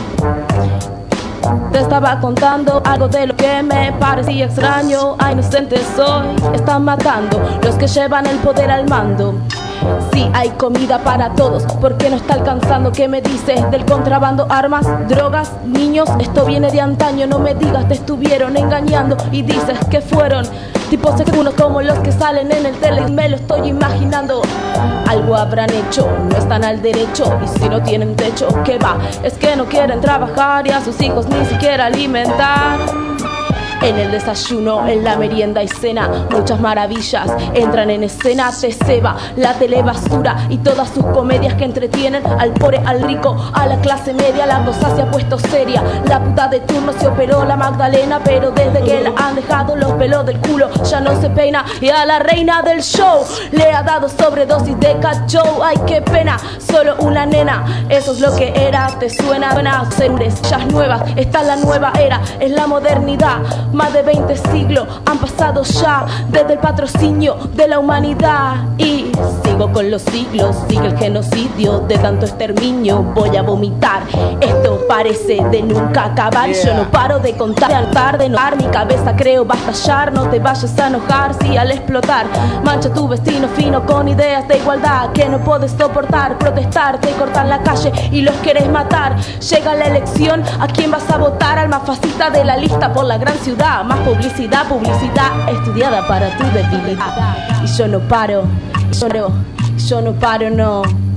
Te estaba contando algo de lo que me parecía extraño. Ah, inocente soy, están matando los que llevan el poder al mando. Sí, hay comida para todos, ¿por qué no está alcanzando? ¿Qué me dices del contrabando? Armas, drogas, niños, esto viene de antaño. No me digas, te estuvieron engañando y dices que fueron tipos seguros como los que salen en el tele. Me lo estoy imaginando. Algo habrán hecho, no están al derecho. Y si no tienen techo, ¿qué va? Es que no quieren trabajar y a sus hijos ni siquiera alimentar. En el desayuno, en la merienda y cena, muchas maravillas entran en escena. Te ceba la telebasura y todas sus comedias que entretienen al pobre, al rico, a la clase media. La cosa se ha puesto seria. La puta de turno se operó la Magdalena, pero desde que la han dejado los pelos del culo ya no se peina. Y a la reina del show le ha dado sobredosis de cacho. Ay, qué pena, solo una nena. Eso es lo que era, te suena. Buenas ya nuevas, esta es la nueva era, es la modernidad. Más de 20 siglos han pasado ya desde el patrocinio de la humanidad. Y sigo con los siglos, sigue el genocidio de tanto exterminio. Voy a vomitar, esto parece de nunca acabar. Yo no paro de contar, al tarde no dar. Mi cabeza creo va a estallar, no te vayas a enojar si al explotar mancha tu vecino fino con ideas de igualdad que no puedes soportar. Protestar, te cortan la calle y los querés matar. Llega la elección, ¿a quién vas a votar? Al más fascista de la lista por la gran ciudad. Más publicidad estudiada para tu debilidad. Y yo no paro, yo no paro, no.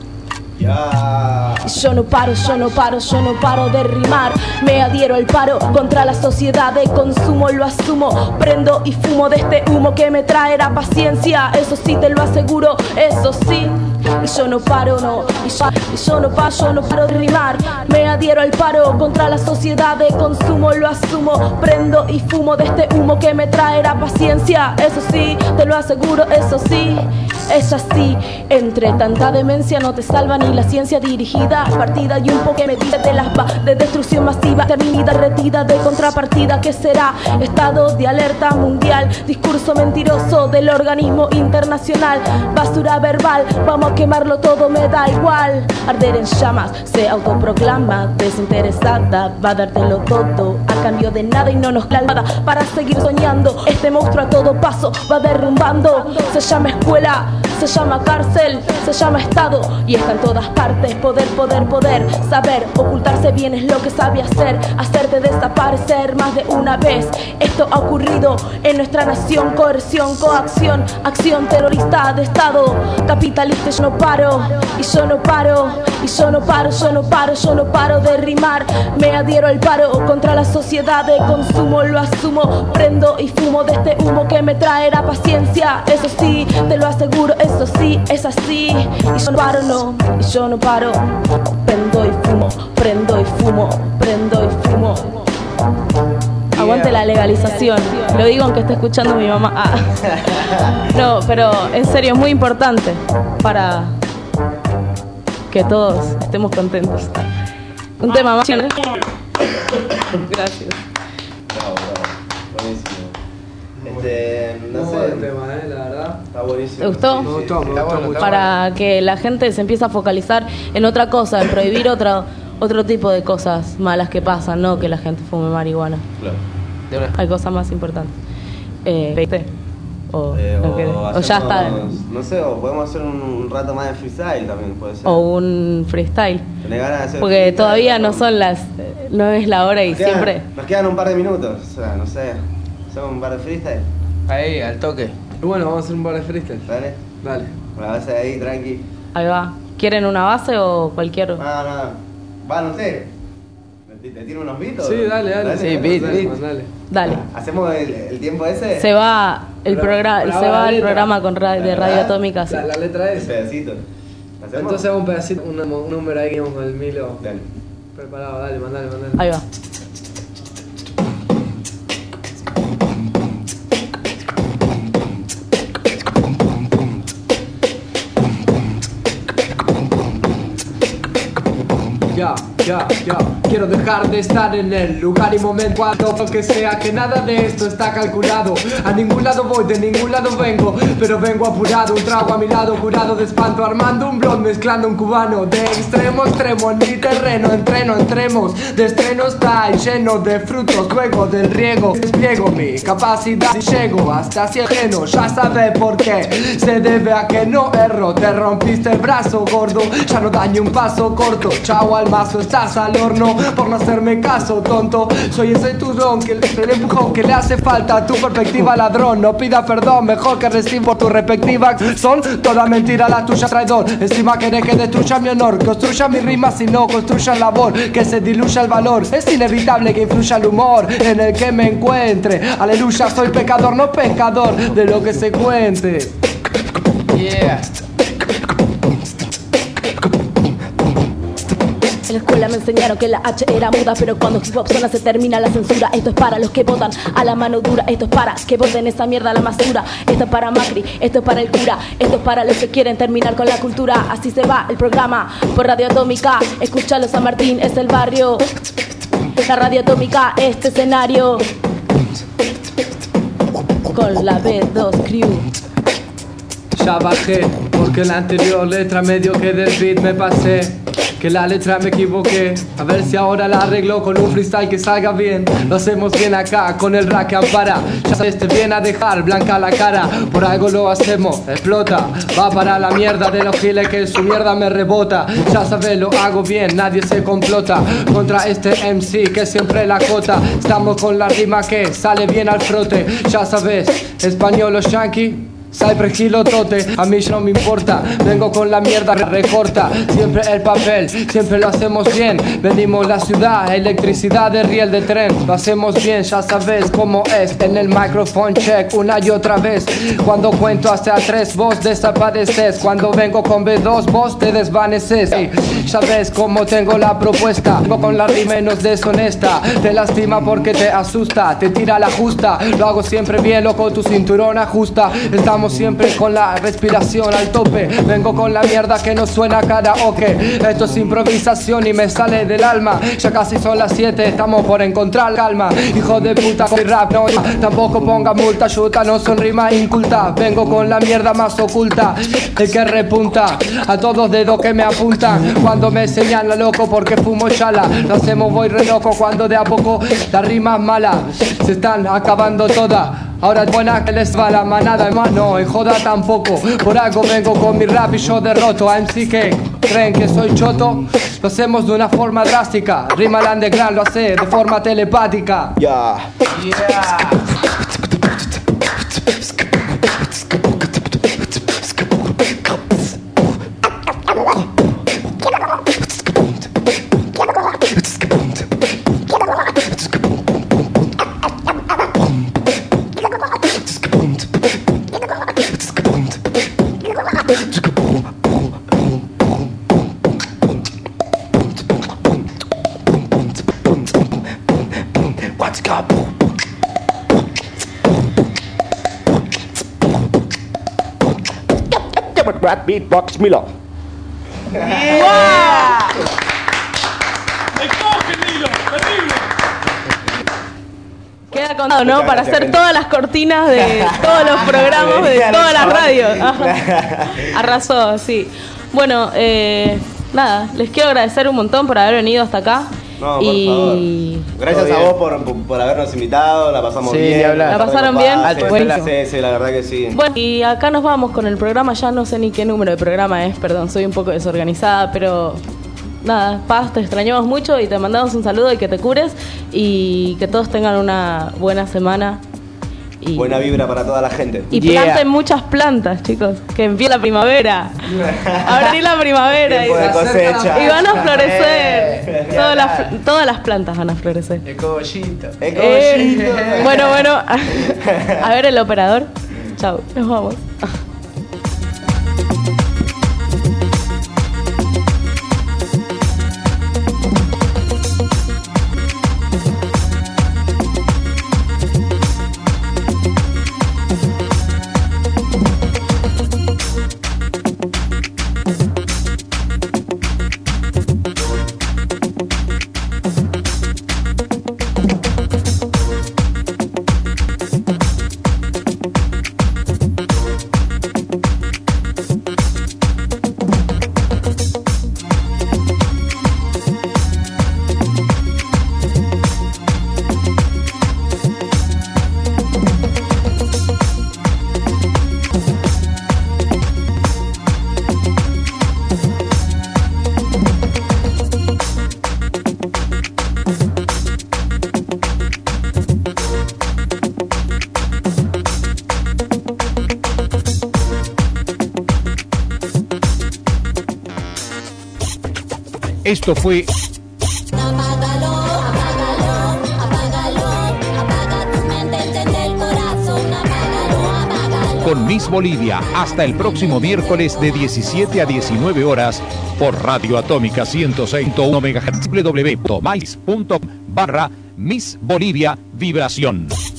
Yo no paro de rimar. Me adhiero al paro contra la sociedad de consumo. Lo asumo, prendo y fumo de este humo que me traerá paciencia. Eso sí te lo aseguro, eso sí. Y yo no paro, no. Y yo no paro de rimar. Me adhiero al paro contra la sociedad de consumo. Lo asumo, prendo y fumo de este humo que me traerá paciencia. Eso sí, te lo aseguro, eso sí. Es así, entre tanta demencia no te salva ni la ciencia dirigida, partida y un poco que me dice de las de destrucción masiva, terminida, retida de contrapartida. ¿Qué será? Estado de alerta mundial, discurso mentiroso del organismo internacional, basura verbal, vamos a quemarlo todo, me da igual. Arder en llamas, se autoproclama desinteresada, va a dártelo todo a cambio de nada y no nos calma para seguir soñando. Este monstruo a todo paso va derrumbando. Se llama escuela, se llama cárcel, se llama estado y está en todas partes. Poder, saber, ocultarse bien es lo que sabe hacer, hacerte desaparecer más de una vez. Esto ha ocurrido en nuestra nación, coerción, coacción, acción terrorista de estado capitalista. Yo no paro, y yo no paro, y yo no paro de rimar. Me adhiero al paro contra la sociedad de consumo, lo asumo, prendo y fumo de este humo que me traerá paciencia. Eso sí, te lo aseguro, eso sí, es así. Y yo no paro, no, y yo no paro. Prendo y fumo, prendo y fumo, prendo y fumo. Aguante la legalización. Lo digo aunque esté escuchando mi mamá. No, pero en serio es muy importante para que todos estemos contentos. Un tema más. Gracias. Bravo. Buenísimo. No sé, el tema, la verdad. Está buenísimo. ¿Te gustó? Me gustó mucho. Para que la gente se empiece a focalizar en otra cosa, en prohibir otro tipo de cosas malas que pasan, no que la gente fume marihuana. Claro. Hay cosas más importantes. O ya está. No sé, o podemos hacer un rato más de freestyle también, puede ser. O un freestyle. ¿Tenés ganas de hacer Porque freestyle? todavía no son las. No es la hora y siempre. Nos quedan un par de minutos, o sea, no sé. ¿Hacemos un par de freestyle? Ahí, al toque. Bueno, vamos a hacer un par de freestyle. Dale. Dale. La base de ahí, tranqui. Ahí va. ¿Quieren una base o cualquier? No. Va, no sé. ¿Te tiro unos beats? Sí, dale. Sí, beat. Dale. ¿Hacemos el tiempo ese? Se va el programa, graba se va la el letra. programa con de Radio Atómica. Sí. La letra es. Un pedacito. ¿Hacemos? Entonces hago un pedacito, un número ahí que vamos con el Milo. Dale. Preparado, dale, mandale. Ahí va. Ya, quiero dejar de estar en el lugar y momento cuando que sea, que nada de esto está calculado. A ningún lado voy, de ningún lado vengo, pero vengo apurado, un trago a mi lado, curado de espanto, armando un blond, mezclando un cubano. De extremo a extremo en mi terreno, entremos, de estreno está lleno de frutos, luego del riego, despliego mi capacidad y llego hasta cielo, ya sabes por qué, se debe a que no erro, te rompiste el brazo gordo, ya no daño un paso corto, chao al mazo, estás al horno por no hacerme caso, tonto. Soy ese turón que el empujón que le hace falta a tu perspectiva, ladrón. No pida perdón, mejor que recibo tu respectiva. Son toda mentira la tuya, traidor. Encima querés que destruya mi honor, construya mi rima, si no construya el labor, que se diluya el valor. Es inevitable que influya el humor en el que me encuentre. Aleluya, soy pecador, no pescador de lo que se cuente. Yeah. En la escuela me enseñaron que la H era muda, pero cuando hip hop suena se termina la censura. Esto es para los que votan a la mano dura, esto es para que voten esa mierda a la más dura. Esto es para Macri, esto es para el cura, esto es para los que quieren terminar con la cultura. Así se va el programa por Radio Atómica. Escúchalo, San Martín es el barrio, la Radio Atómica, este escenario. Con la B2 Crew. Ya bajé, porque en la anterior letra medio que del beat me pasé. Que la letra me equivoqué, a ver si ahora la arreglo con un freestyle que salga bien. Lo hacemos bien acá, con el rap que ampara. Ya sabes, te viene a dejar blanca la cara. Por algo lo hacemos, explota. Va para la mierda de los giles que su mierda me rebota. Ya sabes, lo hago bien, nadie se complota contra este MC que siempre la cota. Estamos con la rima que sale bien al frote. Ya sabes, español o yankee, Cypress Tote, a mí no me importa. Vengo con la mierda recorta, siempre el papel, siempre lo hacemos bien. Venimos la ciudad, electricidad de riel de tren. Lo hacemos bien, ya sabes cómo es. En el microphone check, una y otra vez. Cuando cuento hasta 3, vos desapareces. Cuando vengo con B2, vos te desvaneces. Hey, ya ves cómo tengo la propuesta. Vengo con la rima y no es deshonesta. Te lastima porque te asusta, te tira la justa. Lo hago siempre bien, loco, tu cinturón ajusta. Estamos siempre con la respiración al tope. Vengo con la mierda que no suena karaoke. Esto es improvisación y me sale del alma. Ya casi son las 7, estamos por encontrar calma. Hijo de puta, con mi rap no, tampoco ponga multa, chuta, no son rima inculta. Vengo con la mierda más oculta, el que repunta a todos dedos que me apuntan. Cuando me señala loco porque fumo chala. Lo hacemos voy re loco cuando de a poco las rimas malas se están acabando todas. Ahora es buena que les va la manada, hermano, y joda tampoco. Por algo vengo con mi rap y yo derroto a MC que creen que soy choto. Lo hacemos de una forma drástica. Rima al underground lo hace de forma telepática. Yeah. Brad Beatbox Milo. Queda contado, ¿no? Para hacer todas las cortinas de todos los programas de todas las radios. Arrasó, sí. Bueno, nada, les quiero agradecer un montón por haber venido hasta acá. No, por y favor. Gracias a vos por habernos invitado, la pasamos Sí, bien. ni hablar. ¿La pasaron bien? Buenísimo. Sí, la verdad que sí. Bueno, y acá nos vamos con el programa, ya no sé ni qué número de programa es, perdón, soy un poco desorganizada, pero nada, Paz, te extrañamos mucho y te mandamos un saludo y que te cures y que todos tengan una buena semana. Y buena vibra para toda la gente. Y planten muchas plantas, chicos, que empiece la primavera. Abrir la primavera Tiempo de cosecha. y van a florecer. Todas las plantas van a florecer. El cogollito. Bueno, a ver el operador. Chau, nos vamos. Esto fue con Miss Bolivia. Hasta el próximo miércoles de 17 a 19 horas por Radio Atómica 106.1 MHz, www.mais.com/Miss Bolivia Vibración.